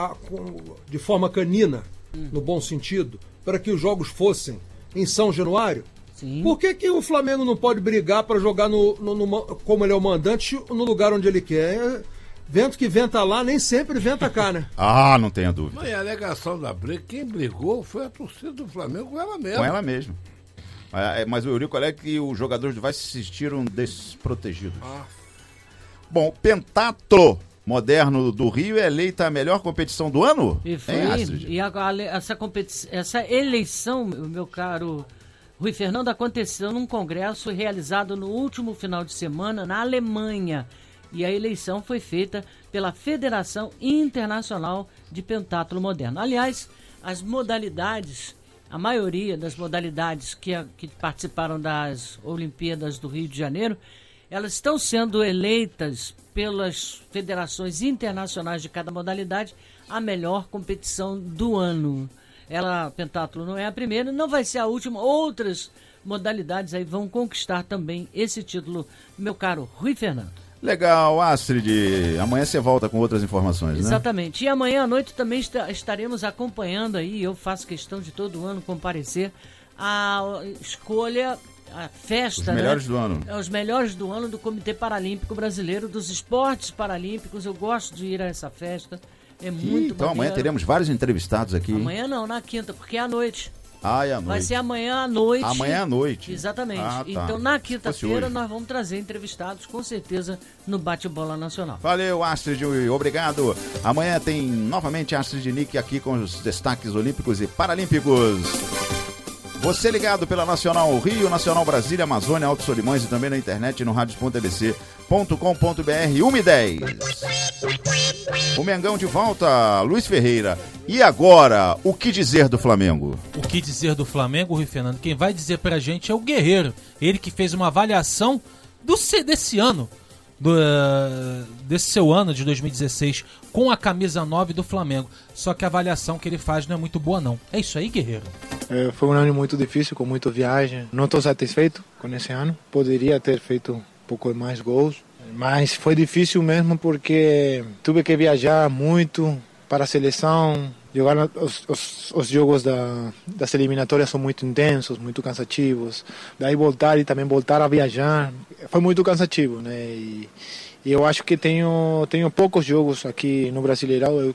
de forma canina, no bom sentido, para que os jogos fossem em São Januário? Sim. Por que o Flamengo não pode brigar para jogar, como ele é o mandante, no lugar onde ele quer? Vento que venta lá, nem sempre venta cá, né? Não tenha dúvida. Mas a alegação da briga, quem brigou foi a torcida do Flamengo com ela mesma. Com ela mesma. Mas o Eurico alega que os jogadores do Vasco se sentiram desprotegidos. Bom, pentatlo moderno do Rio é eleita a melhor competição do ano? E foi, essa eleição, meu caro Rui Fernando, aconteceu num congresso realizado no último final de semana na Alemanha. E a eleição foi feita pela Federação Internacional de Pentatlo Moderno. Aliás, as modalidades, a maioria das modalidades que participaram das Olimpíadas do Rio de Janeiro, elas estão sendo eleitas pelas federações internacionais de cada modalidade a melhor competição do ano. Pentatlo não é a primeira, não vai ser a última. Outras modalidades aí vão conquistar também esse título, meu caro Rui Fernando. Legal, Astrid. Amanhã você volta com outras informações, né? Exatamente. E amanhã à noite também estaremos acompanhando aí, eu faço questão de todo ano comparecer, a escolha, a festa, os melhores do ano. Os melhores do ano do Comitê Paralímpico Brasileiro, dos esportes paralímpicos. Eu gosto de ir a essa festa. É muito Então amanhã teremos vários entrevistados aqui. Amanhã não, na quinta, porque é à noite. É à noite. Vai ser amanhã à noite. Amanhã à noite. Exatamente. Tá. Então, na quinta-feira, nós vamos trazer entrevistados, com certeza, no Bate-Bola Nacional. Valeu, Astrid. Obrigado. Amanhã tem novamente Astrid Nick aqui com os destaques olímpicos e paralímpicos. Você ligado pela Nacional Rio, Nacional Brasília, Amazônia, Alto Solimões e também na internet no radios.abc.com.br, 1h10. O Mengão de volta, Luiz Ferreira. E agora, o que dizer do Flamengo? O que dizer do Flamengo, Rui Fernando? Quem vai dizer pra gente é o Guerreiro. Ele que fez uma avaliação desse ano desse seu ano de 2016 com a camisa 9 do Flamengo. Só que a avaliação que ele faz não é muito boa, não. É isso aí, Guerreiro? Foi um ano muito difícil, com muita viagem. Não estou satisfeito com esse ano. Poderia ter feito um pouco mais gols, mas foi difícil mesmo porque tive que viajar muito para a seleção. Jogar os jogos das eliminatórias são muito intensos, muito cansativos. Daí voltar e também voltar a viajar foi muito cansativo, né? E eu acho que tenho poucos jogos aqui no Brasileirão.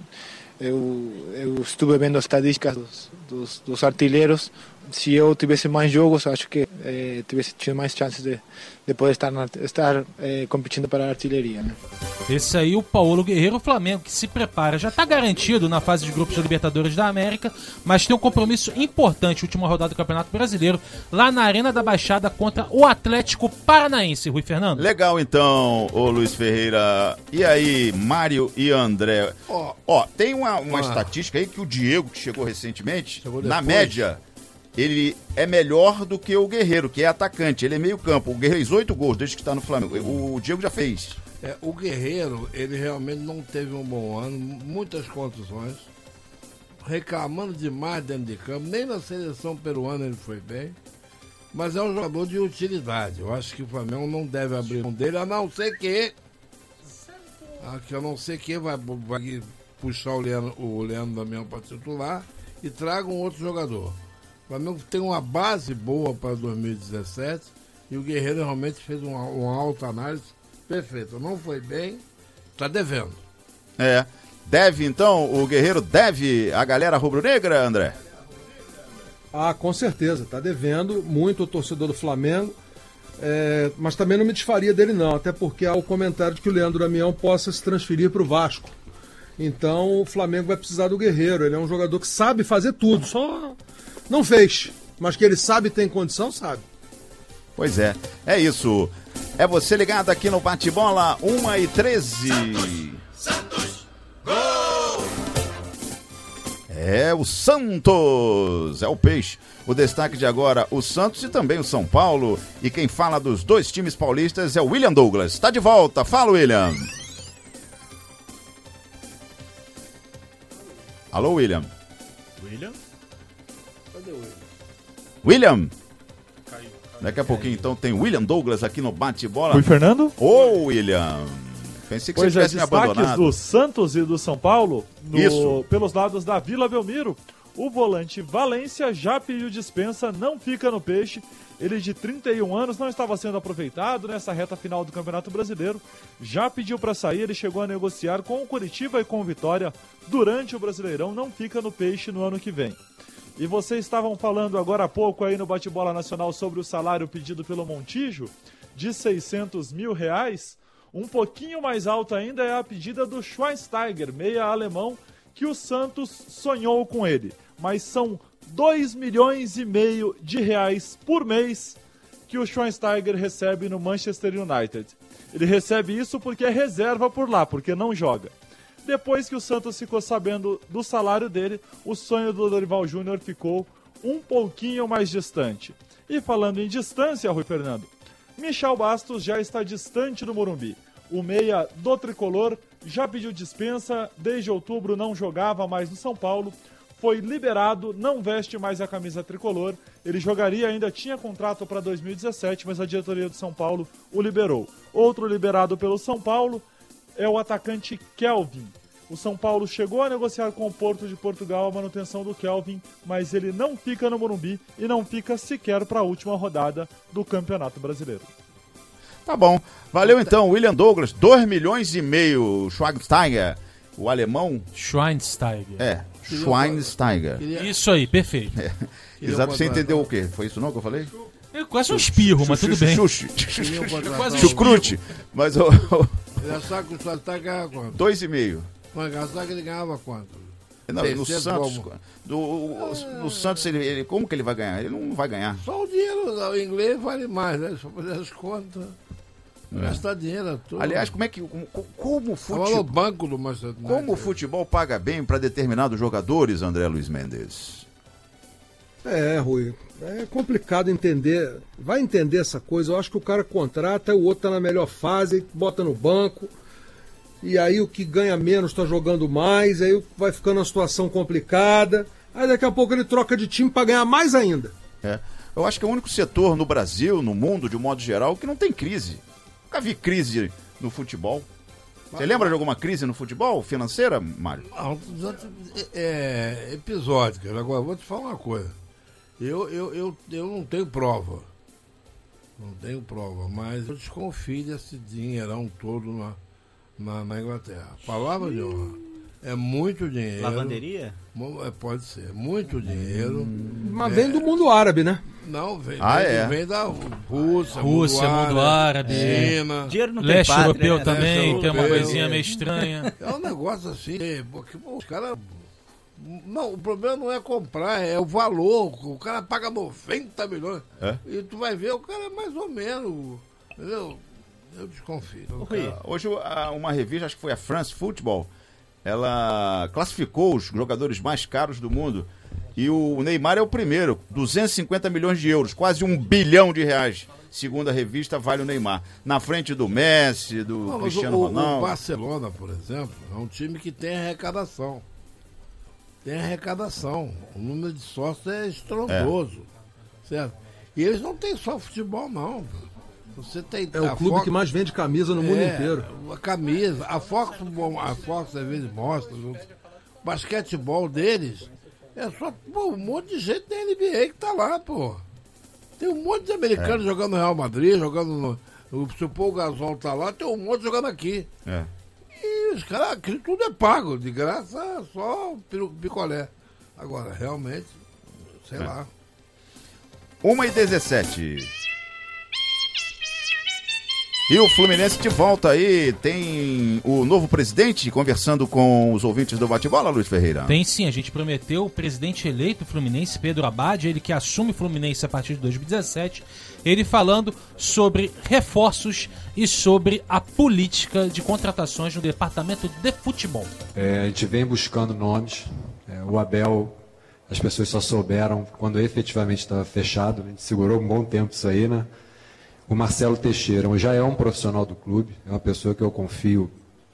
Eu estive vendo as estatísticas dos artilheiros. Se eu tivesse mais jogos, acho que tivesse tido mais chances de poder estar competindo para a artilharia, né? Esse aí, o Paulo Guerreiro, o Flamengo, que se prepara, já está garantido na fase de grupos da Libertadores da América, mas tem um compromisso importante, última rodada do Campeonato Brasileiro, lá na Arena da Baixada contra o Atlético Paranaense, Rui Fernando. Legal então, ô Luiz Ferreira. E aí, Mário e André? Ó, tem uma estatística aí que o Diego, que chegou recentemente, na média, ele é melhor do que o Guerreiro, que é atacante, ele é meio campo. O Guerreiro fez 8 gols desde que está no Flamengo. O Diego já fez. O Guerreiro, ele realmente não teve um bom ano, muitas contusões, reclamando demais dentro de campo, nem na seleção peruana ele foi bem, mas é um jogador de utilidade. Eu acho que o Flamengo não deve abrir mão dele, a não ser que vai puxar o Leandro Damião para titular e traga um outro jogador. O Flamengo tem uma base boa para 2017 e o Guerreiro realmente fez uma alta análise perfeita. Não foi bem, está devendo. Deve então, o Guerreiro deve a galera rubro-negra, André? Com certeza, está devendo muito o torcedor do Flamengo, mas também não me desfaria dele não, até porque há o comentário de que o Leandro Damião possa se transferir para o Vasco. Então o Flamengo vai precisar do Guerreiro, ele é um jogador que sabe fazer tudo, só não fez, mas que ele sabe e tem condição, sabe. Pois é isso. É você ligado aqui no Bate-Bola, 1h13. Santos, gol! É o Santos, é o Peixe. O destaque de agora, o Santos e também o São Paulo. E quem fala dos dois times paulistas é o William Douglas. Está de volta, fala William. Alô, William? William? Cadê o William? William? Daqui a pouquinho, então, tem William Douglas aqui no Bate-Bola. Rui Fernando? Ô, William. Pensei que você tivesse me abandonado. Destaques do Santos e do São Paulo, Isso. Pelos lados da Vila Belmiro. O volante Valência já pediu dispensa, não fica no Peixe. Ele, de 31 anos, não estava sendo aproveitado nessa reta final do Campeonato Brasileiro. Já pediu para sair, ele chegou a negociar com o Coritiba e com o Vitória durante o Brasileirão. Não fica no Peixe no ano que vem. E vocês estavam falando agora há pouco aí no Bate-Bola Nacional sobre o salário pedido pelo Montijo, de R$600 mil. Um pouquinho mais alto ainda é a pedida do Schweinsteiger, meia alemão, que o Santos sonhou com ele. Mas são R$2,5 milhões por mês que o Schweinsteiger recebe no Manchester United. Ele recebe isso porque é reserva por lá, porque não joga. Depois que o Santos ficou sabendo do salário dele, o sonho do Dorival Júnior ficou um pouquinho mais distante. E falando em distância, Rui Fernando, Michel Bastos já está distante do Morumbi. O meia do Tricolor já pediu dispensa, desde outubro não jogava mais no São Paulo, foi liberado, não veste mais a camisa tricolor. Ele jogaria, ainda tinha contrato para 2017, mas a diretoria do São Paulo o liberou. Outro liberado pelo São Paulo é o atacante Kelvin. O São Paulo chegou a negociar com o Porto de Portugal a manutenção do Kelvin, mas ele não fica no Morumbi e não fica sequer para a última rodada do Campeonato Brasileiro. Tá bom. Valeu então, William Douglas. R$2,5 milhões, Schweinsteiger. O alemão... Schweinsteiger. Schweinsteiger. Isso aí, perfeito. Exato, você entendeu o quê? Foi isso não que eu falei? É quase um espirro, mas tudo bem. Chucrute. Mas o... Ele achava que o Schweinsteiger ganhava quanto? 2,5. Mas achava que ele ganhava quanto? Não, no Santos, no Santos ele, como que ele vai ganhar? Ele não vai ganhar. Só o dinheiro o inglês vale mais, né? Só fazer as contas. Gastar dinheiro todo. Aliás, como o futebol, banco do como o futebol paga bem para determinados jogadores, André Luiz Mendes? Rui, é complicado entender, vai entender essa coisa. Eu acho que o cara contrata, o outro tá na melhor fase, bota no banco, e aí o que ganha menos tá jogando mais, aí vai ficando uma situação complicada, aí daqui a pouco ele troca de time para ganhar mais ainda. Eu acho que é o único setor no Brasil, no mundo, de um modo geral, que não tem crise. Nunca vi crise no futebol. Você lembra de alguma crise no futebol financeira, Mário? Não, episódicas. Agora, vou te falar uma coisa. Eu não tenho prova. Não tenho prova, mas eu desconfio desse dinheirão todo na Inglaterra. Palavra de honra. É muito dinheiro. Lavanderia? Pode ser. Muito dinheiro. Mas vem do mundo árabe, né? Não, vem da Rússia, mundo árabe, China. Dinheiro não leste tem europeu, pátria, né? também, Leste tem uma europeu. coisinha meio estranha. É um negócio assim, porque os caras... Não, o problema não é comprar, é o valor. O cara paga 90 milhões. E tu vai ver, o cara é mais ou menos... Entendeu? Eu desconfio. Hoje uma revista, acho que foi a France Football, ela classificou os jogadores mais caros do mundo. E o Neymar é o primeiro, 250 milhões de euros, quase R$1 bilhão. Segundo a revista, vale o Neymar. Na frente do Messi, do Cristiano Ronaldo. O Barcelona, por exemplo, é um time que tem arrecadação. O número de sócios é estrondoso. Certo? E eles não têm só futebol, não. Você tem É o clube que mais vende camisa no mundo inteiro. A camisa, a Fox às vezes mostra. O basquetebol deles é só um monte de gente da NBA que tá lá, pô. Tem um monte de americanos jogando no Real Madrid, jogando no. Se o Paul Gasol tá lá, tem um monte jogando aqui. E os caras, aquilo tudo é pago, de graça, só picolé. Agora, realmente, sei lá. 1h17. E o Fluminense de volta aí, tem o novo presidente conversando com os ouvintes do Bate-Bola, Luiz Ferreira? Tem sim, a gente prometeu o presidente eleito do Fluminense, Pedro Abad, ele que assume o Fluminense a partir de 2017, ele falando sobre reforços e sobre a política de contratações no departamento de futebol. A gente vem buscando nomes, o Abel, as pessoas só souberam quando efetivamente estava fechado, a gente segurou um bom tempo isso aí, né? O Marcelo Teixeira já é um profissional do clube, é uma pessoa que eu confio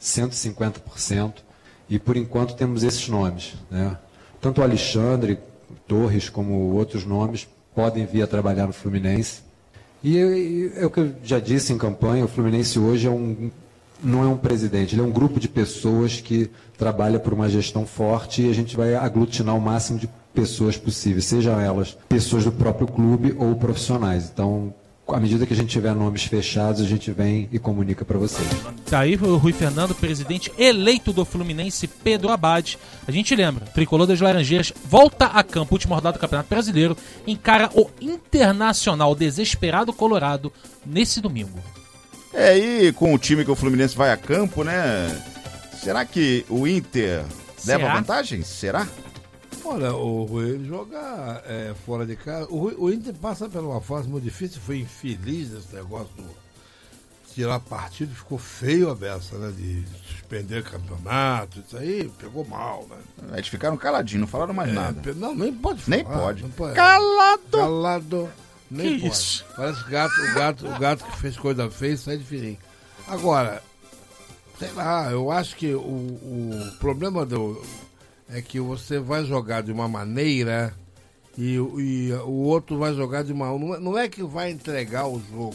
150%, e por enquanto temos esses nomes, né? Tanto o Alexandre Torres como outros nomes podem vir a trabalhar no Fluminense. E é o que eu já disse em campanha, o Fluminense hoje não é um presidente, ele é um grupo de pessoas que trabalha por uma gestão forte, e a gente vai aglutinar o máximo de pessoas possíveis, sejam elas pessoas do próprio clube ou profissionais. Então, à medida que a gente tiver nomes fechados, a gente vem e comunica para vocês. Tá aí o Rui Fernando, presidente eleito do Fluminense, Pedro Abad. A gente lembra, Tricolor das Laranjeiras volta a campo, última rodada do Campeonato Brasileiro, encara o Internacional desesperado Colorado nesse domingo. E com o time que o Fluminense vai a campo, né? Será que o Inter leva vantagem? Será? Olha, o Rui joga fora de casa. O Inter passa por uma fase muito difícil, foi infeliz nesse negócio de tirar partido, ficou feio a beça, né? De suspender campeonato, isso aí pegou mal, né? Eles ficaram caladinhos, não falaram mais nada. Não, nem pode falar. Nem pode. Não pode. Calado! Nem que pode. Isso? Parece o gato que fez coisa feia sai de fininho. Agora, sei lá, eu acho que o problema é que você vai jogar de uma maneira e o outro vai jogar de uma... Não é que vai entregar o jogo.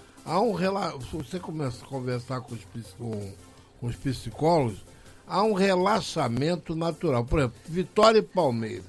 Se você começa a conversar com os psicólogos, há um relaxamento natural. Por exemplo, Vitória e Palmeiras.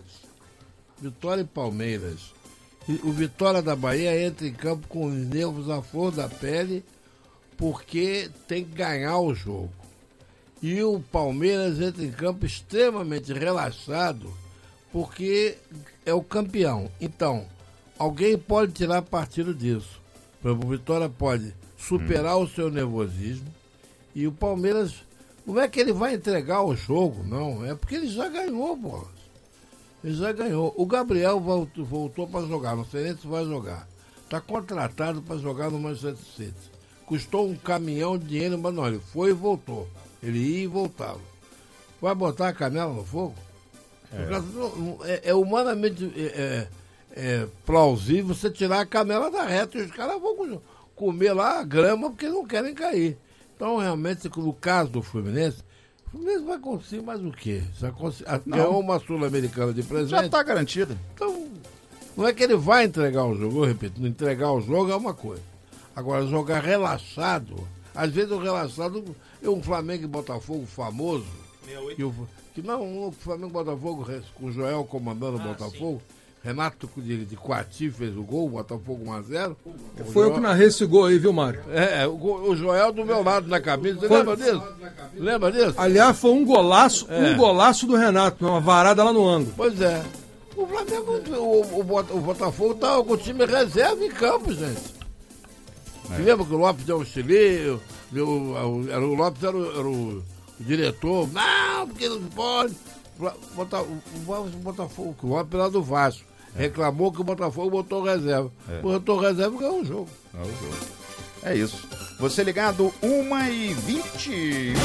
O Vitória da Bahia entra em campo com os nervos à flor da pele porque tem que ganhar o jogo. E o Palmeiras entra em campo extremamente relaxado porque é o campeão. Então, alguém pode tirar partido disso. Por exemplo, o Vitória pode superar o seu nervosismo e o Palmeiras, não é que ele vai entregar o jogo, não. É porque ele já ganhou, bolas. Ele já ganhou. O Gabriel voltou para jogar, não sei nem se vai jogar. Está contratado para jogar no Manchester City. Custou um caminhão de dinheiro, mas não, ele foi e voltou. Ele ia e voltava. Vai botar a canela no fogo? É humanamente... plausível você tirar a canela da reta e os caras vão comer lá a grama porque não querem cair. Então, realmente, no caso do Fluminense, o Fluminense vai conseguir mais o quê? Ganhou uma Sul-Americana de presente. Já está garantida. Então, não é que ele vai entregar o jogo, eu repito, não entregar o jogo é uma coisa. Agora, jogar relaxado, às vezes o relaxado é um Flamengo e Botafogo famoso. O Flamengo e Botafogo, com o Joel comandando o Botafogo, sim. Renato de Coati fez o gol, Botafogo 1-0. Foi eu que narrei esse gol aí, viu, Mário? O Joel do meu lado na camisa. Você lembra disso? Aliás, foi um golaço do Renato, uma varada lá no ângulo. Pois é. O Flamengo, o Botafogo tá com o time reserva em campo, gente. Lembra que o Lopes deu auxílio, o Lopes era o diretor, não, porque não pode. O Botafogo, o Lopes era do Vasco. Reclamou que o Botafogo botou reserva. Botou reserva e ganhou o jogo. É isso. Você ligado 1h20.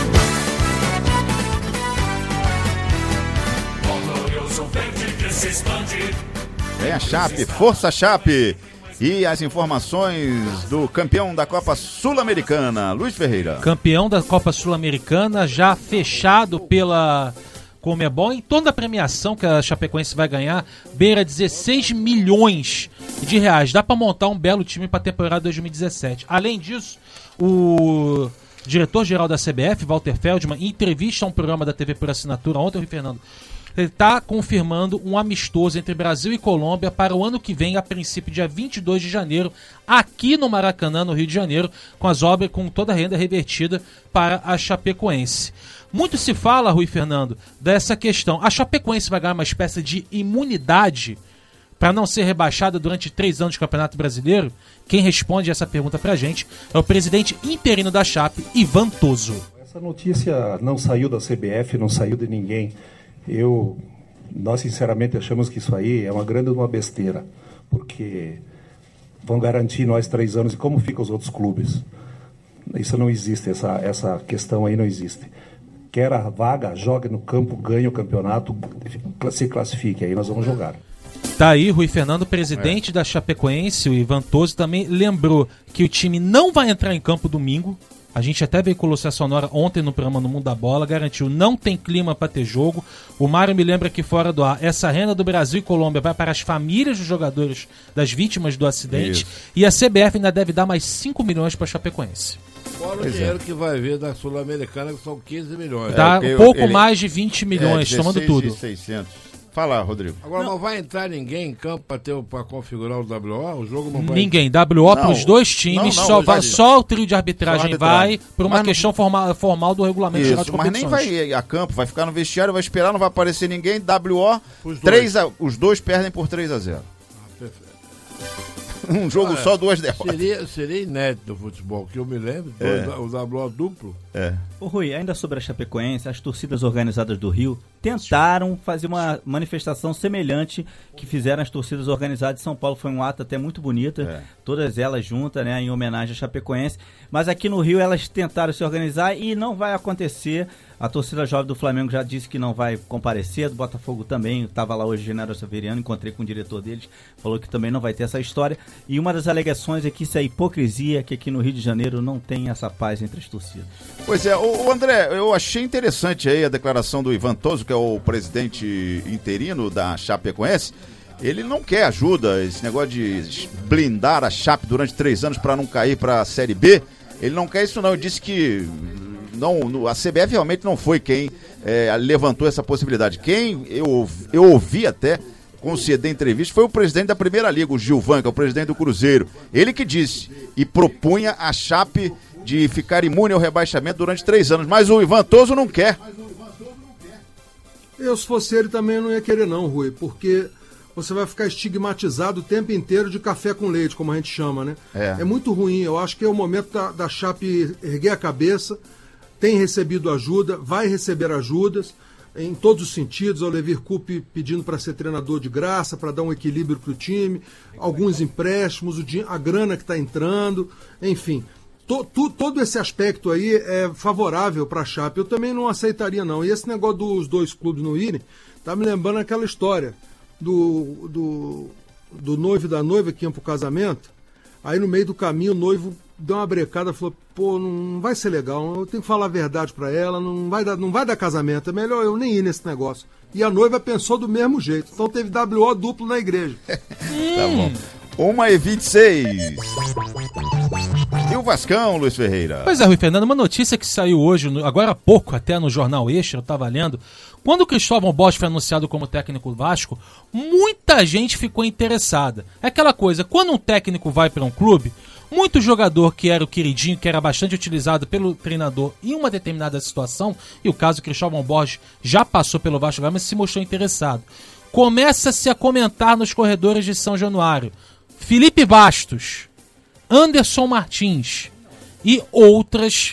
Vem a Chape, força Chape. E as informações do campeão da Copa Sul-Americana, Luiz Ferreira. Campeão da Copa Sul-Americana, já fechado pela Conmebol, em torno da premiação que a Chapecoense vai ganhar, beira 16 milhões de reais. Dá para montar um belo time para a temporada 2017. Além disso, o diretor-geral da CBF, Walter Feldman, em entrevista a um programa da TV por assinatura ontem, Fernando, ele está confirmando um amistoso entre Brasil e Colômbia para o ano que vem, a princípio dia 22 de janeiro, aqui no Maracanã, no Rio de Janeiro, com as obras, com toda a renda revertida para a Chapecoense. Muito se fala, Rui Fernando, dessa questão. A Chapecoense vai ganhar uma espécie de imunidade para não ser rebaixada durante 3 anos de Campeonato Brasileiro? Quem responde essa pergunta pra gente é o presidente interino da Chape, Ivan Toso. Essa notícia não saiu da CBF, não saiu de ninguém. Nós sinceramente achamos que isso aí é uma grande besteira, porque vão garantir nós 3 anos, e como ficam os outros clubes? Isso não existe, essa questão aí não existe. Quer a vaga, jogue no campo, ganhe o campeonato, se classifique, aí nós vamos jogar. Tá aí, Rui Fernando, presidente da Chapecoense, o Ivan Toso, também lembrou que o time não vai entrar em campo domingo. A gente até veiculou essa sonora ontem no programa No Mundo da Bola, garantiu, não tem clima para ter jogo. O Mário me lembra que fora do ar, essa renda do Brasil e Colômbia vai para as famílias dos jogadores das vítimas do acidente. Isso. E a CBF ainda deve dar mais 5 milhões para a Chapecoense. Fora o dinheiro que vai vir da Sul-Americana, que são 15 milhões. Dá pouco mais de 20 milhões, somando tudo. 600. Fala, Rodrigo. Agora não vai entrar ninguém em campo para configurar o WO? O jogo não vai... Ninguém. WO para os dois times, só o trio de arbitragem vai por uma questão formal do regulamento geral de competições. Mas nem vai a campo, vai ficar no vestiário, vai esperar, não vai aparecer ninguém. WO, os dois perdem por 3-0. Perfeito. Um jogo só, 2 derrotas. Seria inédito no futebol, que eu me lembro, o WO duplo. Ô Rui, ainda sobre a Chapecoense, as torcidas organizadas do Rio tentaram fazer uma manifestação semelhante que fizeram as torcidas organizadas de São Paulo. Foi um ato até muito bonito, todas elas juntas, né, em homenagem à Chapecoense. Mas aqui no Rio elas tentaram se organizar e não vai acontecer. A torcida jovem do Flamengo já disse que não vai comparecer, do Botafogo também, estava lá hoje o Genaro Severiano, encontrei com o diretor deles, falou que também não vai ter essa história. E uma das alegações é que isso é hipocrisia, que aqui no Rio de Janeiro não tem essa paz entre as torcidas. Pois é, o André, eu achei interessante aí a declaração do Ivan Toso, que é o presidente interino da Chapecoense. Ele não quer ajuda, esse negócio de blindar a Chape durante 3 anos para não cair para a Série B. Ele não quer isso não, ele disse que a CBF realmente não foi quem levantou essa possibilidade. Quem eu ouvi até conceder entrevista foi o presidente da Primeira Liga, o Gilvan, que é o presidente do Cruzeiro. Ele que disse e propunha a Chape de ficar imune ao rebaixamento durante 3 anos, mas o Ivan Toso não quer. Eu, se fosse ele, também não ia querer não, Rui, porque você vai ficar estigmatizado o tempo inteiro de café com leite, como a gente chama, né? É muito ruim, eu acho que é o momento da Chape erguer a cabeça, tem recebido ajuda, vai receber ajudas, em todos os sentidos. O Levir Coupe pedindo para ser treinador de graça, para dar um equilíbrio para o time, alguns empréstimos, a grana que está entrando, enfim. Todo esse aspecto aí é favorável para a Chape. Eu também não aceitaria não. E esse negócio dos 2 clubes não irem, tá me lembrando aquela história do do noivo e da noiva que iam pro casamento. Aí no meio do caminho o noivo deu uma brecada, falou, pô, não vai ser legal, eu tenho que falar a verdade pra ela, não vai dar casamento, é melhor eu nem ir nesse negócio. E a noiva pensou do mesmo jeito, então teve WO duplo na igreja. Tá bom. 1h26. E o Vascão, Luiz Ferreira? Pois é, Rui Fernando, uma notícia que saiu hoje, agora há pouco, até no Jornal Extra, eu estava lendo. Quando o Cristóvão Borges foi anunciado como técnico do Vasco, muita gente ficou interessada. É aquela coisa, quando um técnico vai para um clube, muito jogador que era o queridinho, que era bastante utilizado pelo treinador em uma determinada situação, e o caso Cristóvão Borges já passou pelo Vasco, mas se mostrou interessado. Começa-se a comentar nos corredores de São Januário. Felipe Bastos, Anderson Martins e outras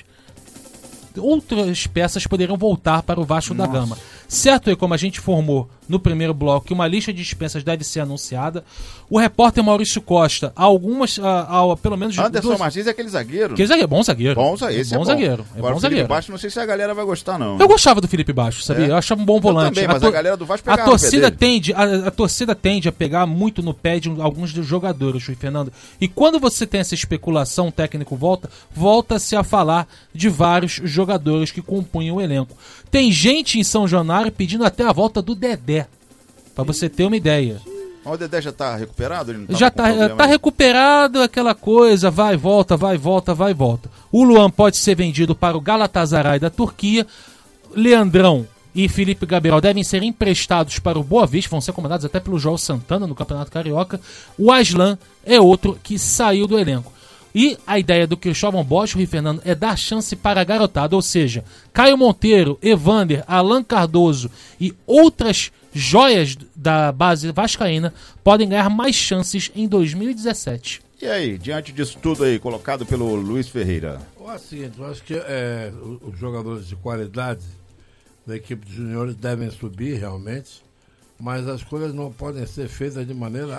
peças poderiam voltar para o Vasco da Gama. Certo é como a gente informou no primeiro bloco que uma lista de dispensas deve ser anunciada. O repórter Maurício Costa, pelo menos... Anderson Martins é aquele zagueiro. Aquele zagueiro, bom zagueiro. Bom zagueiro. É bom zagueiro. Bastos, não sei se a galera vai gostar, não. Eu gostava do Felipe Bastos, sabia? Eu achava um bom volante. Eu também, mas a galera do Vasco pegava a torcida tende a pegar muito no pé de alguns dos jogadores, Rui Fernando. E quando você tem essa especulação, o técnico volta-se a falar de vários jogadores que compunham o elenco. Tem gente em São Januário pedindo até a volta do Dedé, pra você ter uma ideia. O Dedé já tá recuperado? Ele não já tá recuperado, aquela coisa, vai, volta. O Luan pode ser vendido para o Galatasaray da Turquia. Leandrão e Felipe Gabriel devem ser emprestados para o Boa Vista, vão ser comandados até pelo João Santana no Campeonato Carioca. O Aslan é outro que saiu do elenco. E a ideia do Cristóvão Borges, Rui Fernando, é dar chance para a garotada, ou seja, Caio Monteiro, Evander, Alan Cardoso e outras joias da base vascaína podem ganhar mais chances em 2017. E aí, diante disso tudo aí, colocado pelo Luiz Ferreira? Assim, eu acho que os jogadores de qualidade da equipe de juniores devem subir realmente, mas as coisas não podem ser feitas de maneira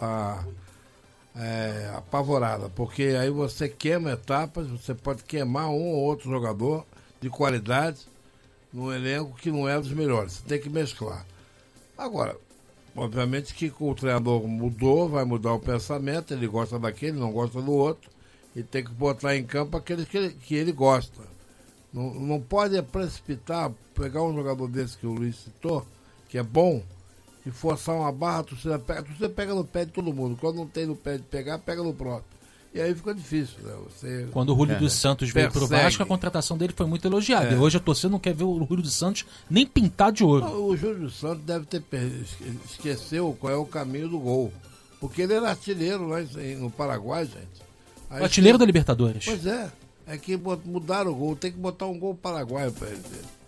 apavorada, porque aí você queima etapas, você pode queimar um ou outro jogador de qualidade num elenco que não é dos melhores. Você tem que mesclar. Agora, obviamente que o treinador mudou, vai mudar o pensamento, ele gosta daquele, não gosta do outro, e tem que botar em campo aqueles que ele gosta. Não pode precipitar, pegar um jogador desse que o Luiz citou, que é bom, e forçar uma barra, a torcida pega no pé de todo mundo. Quando não tem no pé de pegar, pega no próximo. E aí fica difícil, né? Quando o Júlio dos Santos veio pro Vasco, a contratação dele foi muito elogiada. E hoje a torcida não quer ver o Júlio dos Santos nem pintado de ouro. O Júlio dos Santos deve ter esqueceu qual é o caminho do gol. Porque ele era artilheiro lá no Paraguai, gente. O artilheiro da Libertadores. Pois é. É que mudaram o gol. Tem que botar um gol paraguaio pra ele.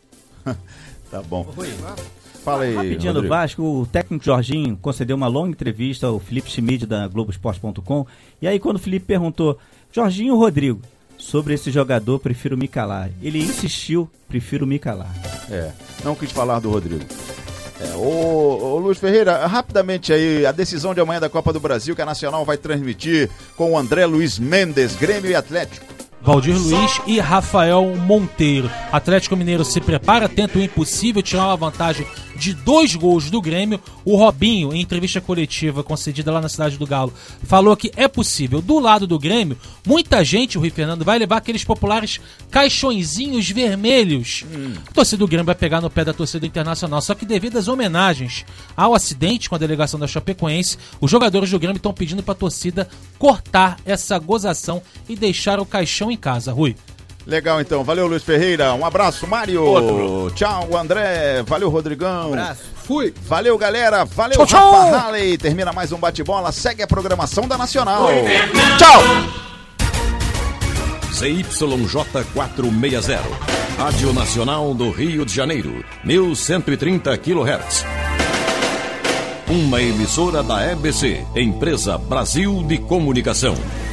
Tá bom. Fala aí, rapidinho do Vasco, o técnico Jorginho concedeu uma longa entrevista ao Felipe Schmid da Globoesporte.com, e aí quando o Felipe perguntou, Jorginho ou Rodrigo, sobre esse jogador, prefiro me calar. Ele insistiu, prefiro me calar. Não quis falar do Rodrigo. Ô Luiz Ferreira, rapidamente aí, a decisão de amanhã da Copa do Brasil que a Nacional vai transmitir com o André Luiz Mendes, Grêmio e Atlético. Valdir Luiz e Rafael Monteiro. Atlético Mineiro se prepara, tenta o impossível, tirar uma vantagem de 2 gols do Grêmio. O Robinho, em entrevista coletiva concedida lá na Cidade do Galo, falou que é possível. Do lado do Grêmio, muita gente, o Rui Fernando, vai levar aqueles populares caixõezinhos vermelhos. A torcida do Grêmio vai pegar no pé da torcida internacional. Só que devido às homenagens ao acidente com a delegação da Chapecoense, os jogadores do Grêmio estão pedindo para a torcida cortar essa gozação e deixar o caixão em casa, Rui. Legal, então. Valeu, Luiz Ferreira. Um abraço, Mário. Outro. Tchau, André. Valeu, Rodrigão. Um abraço. Fui. Valeu, galera. Valeu, tchau, Rafa tchau. Halley. Termina mais um bate-bola. Segue a programação da Nacional. Tchau. ZYJ460. Rádio Nacional do Rio de Janeiro. 1130 kHz. Uma emissora da EBC, Empresa Brasil de Comunicação.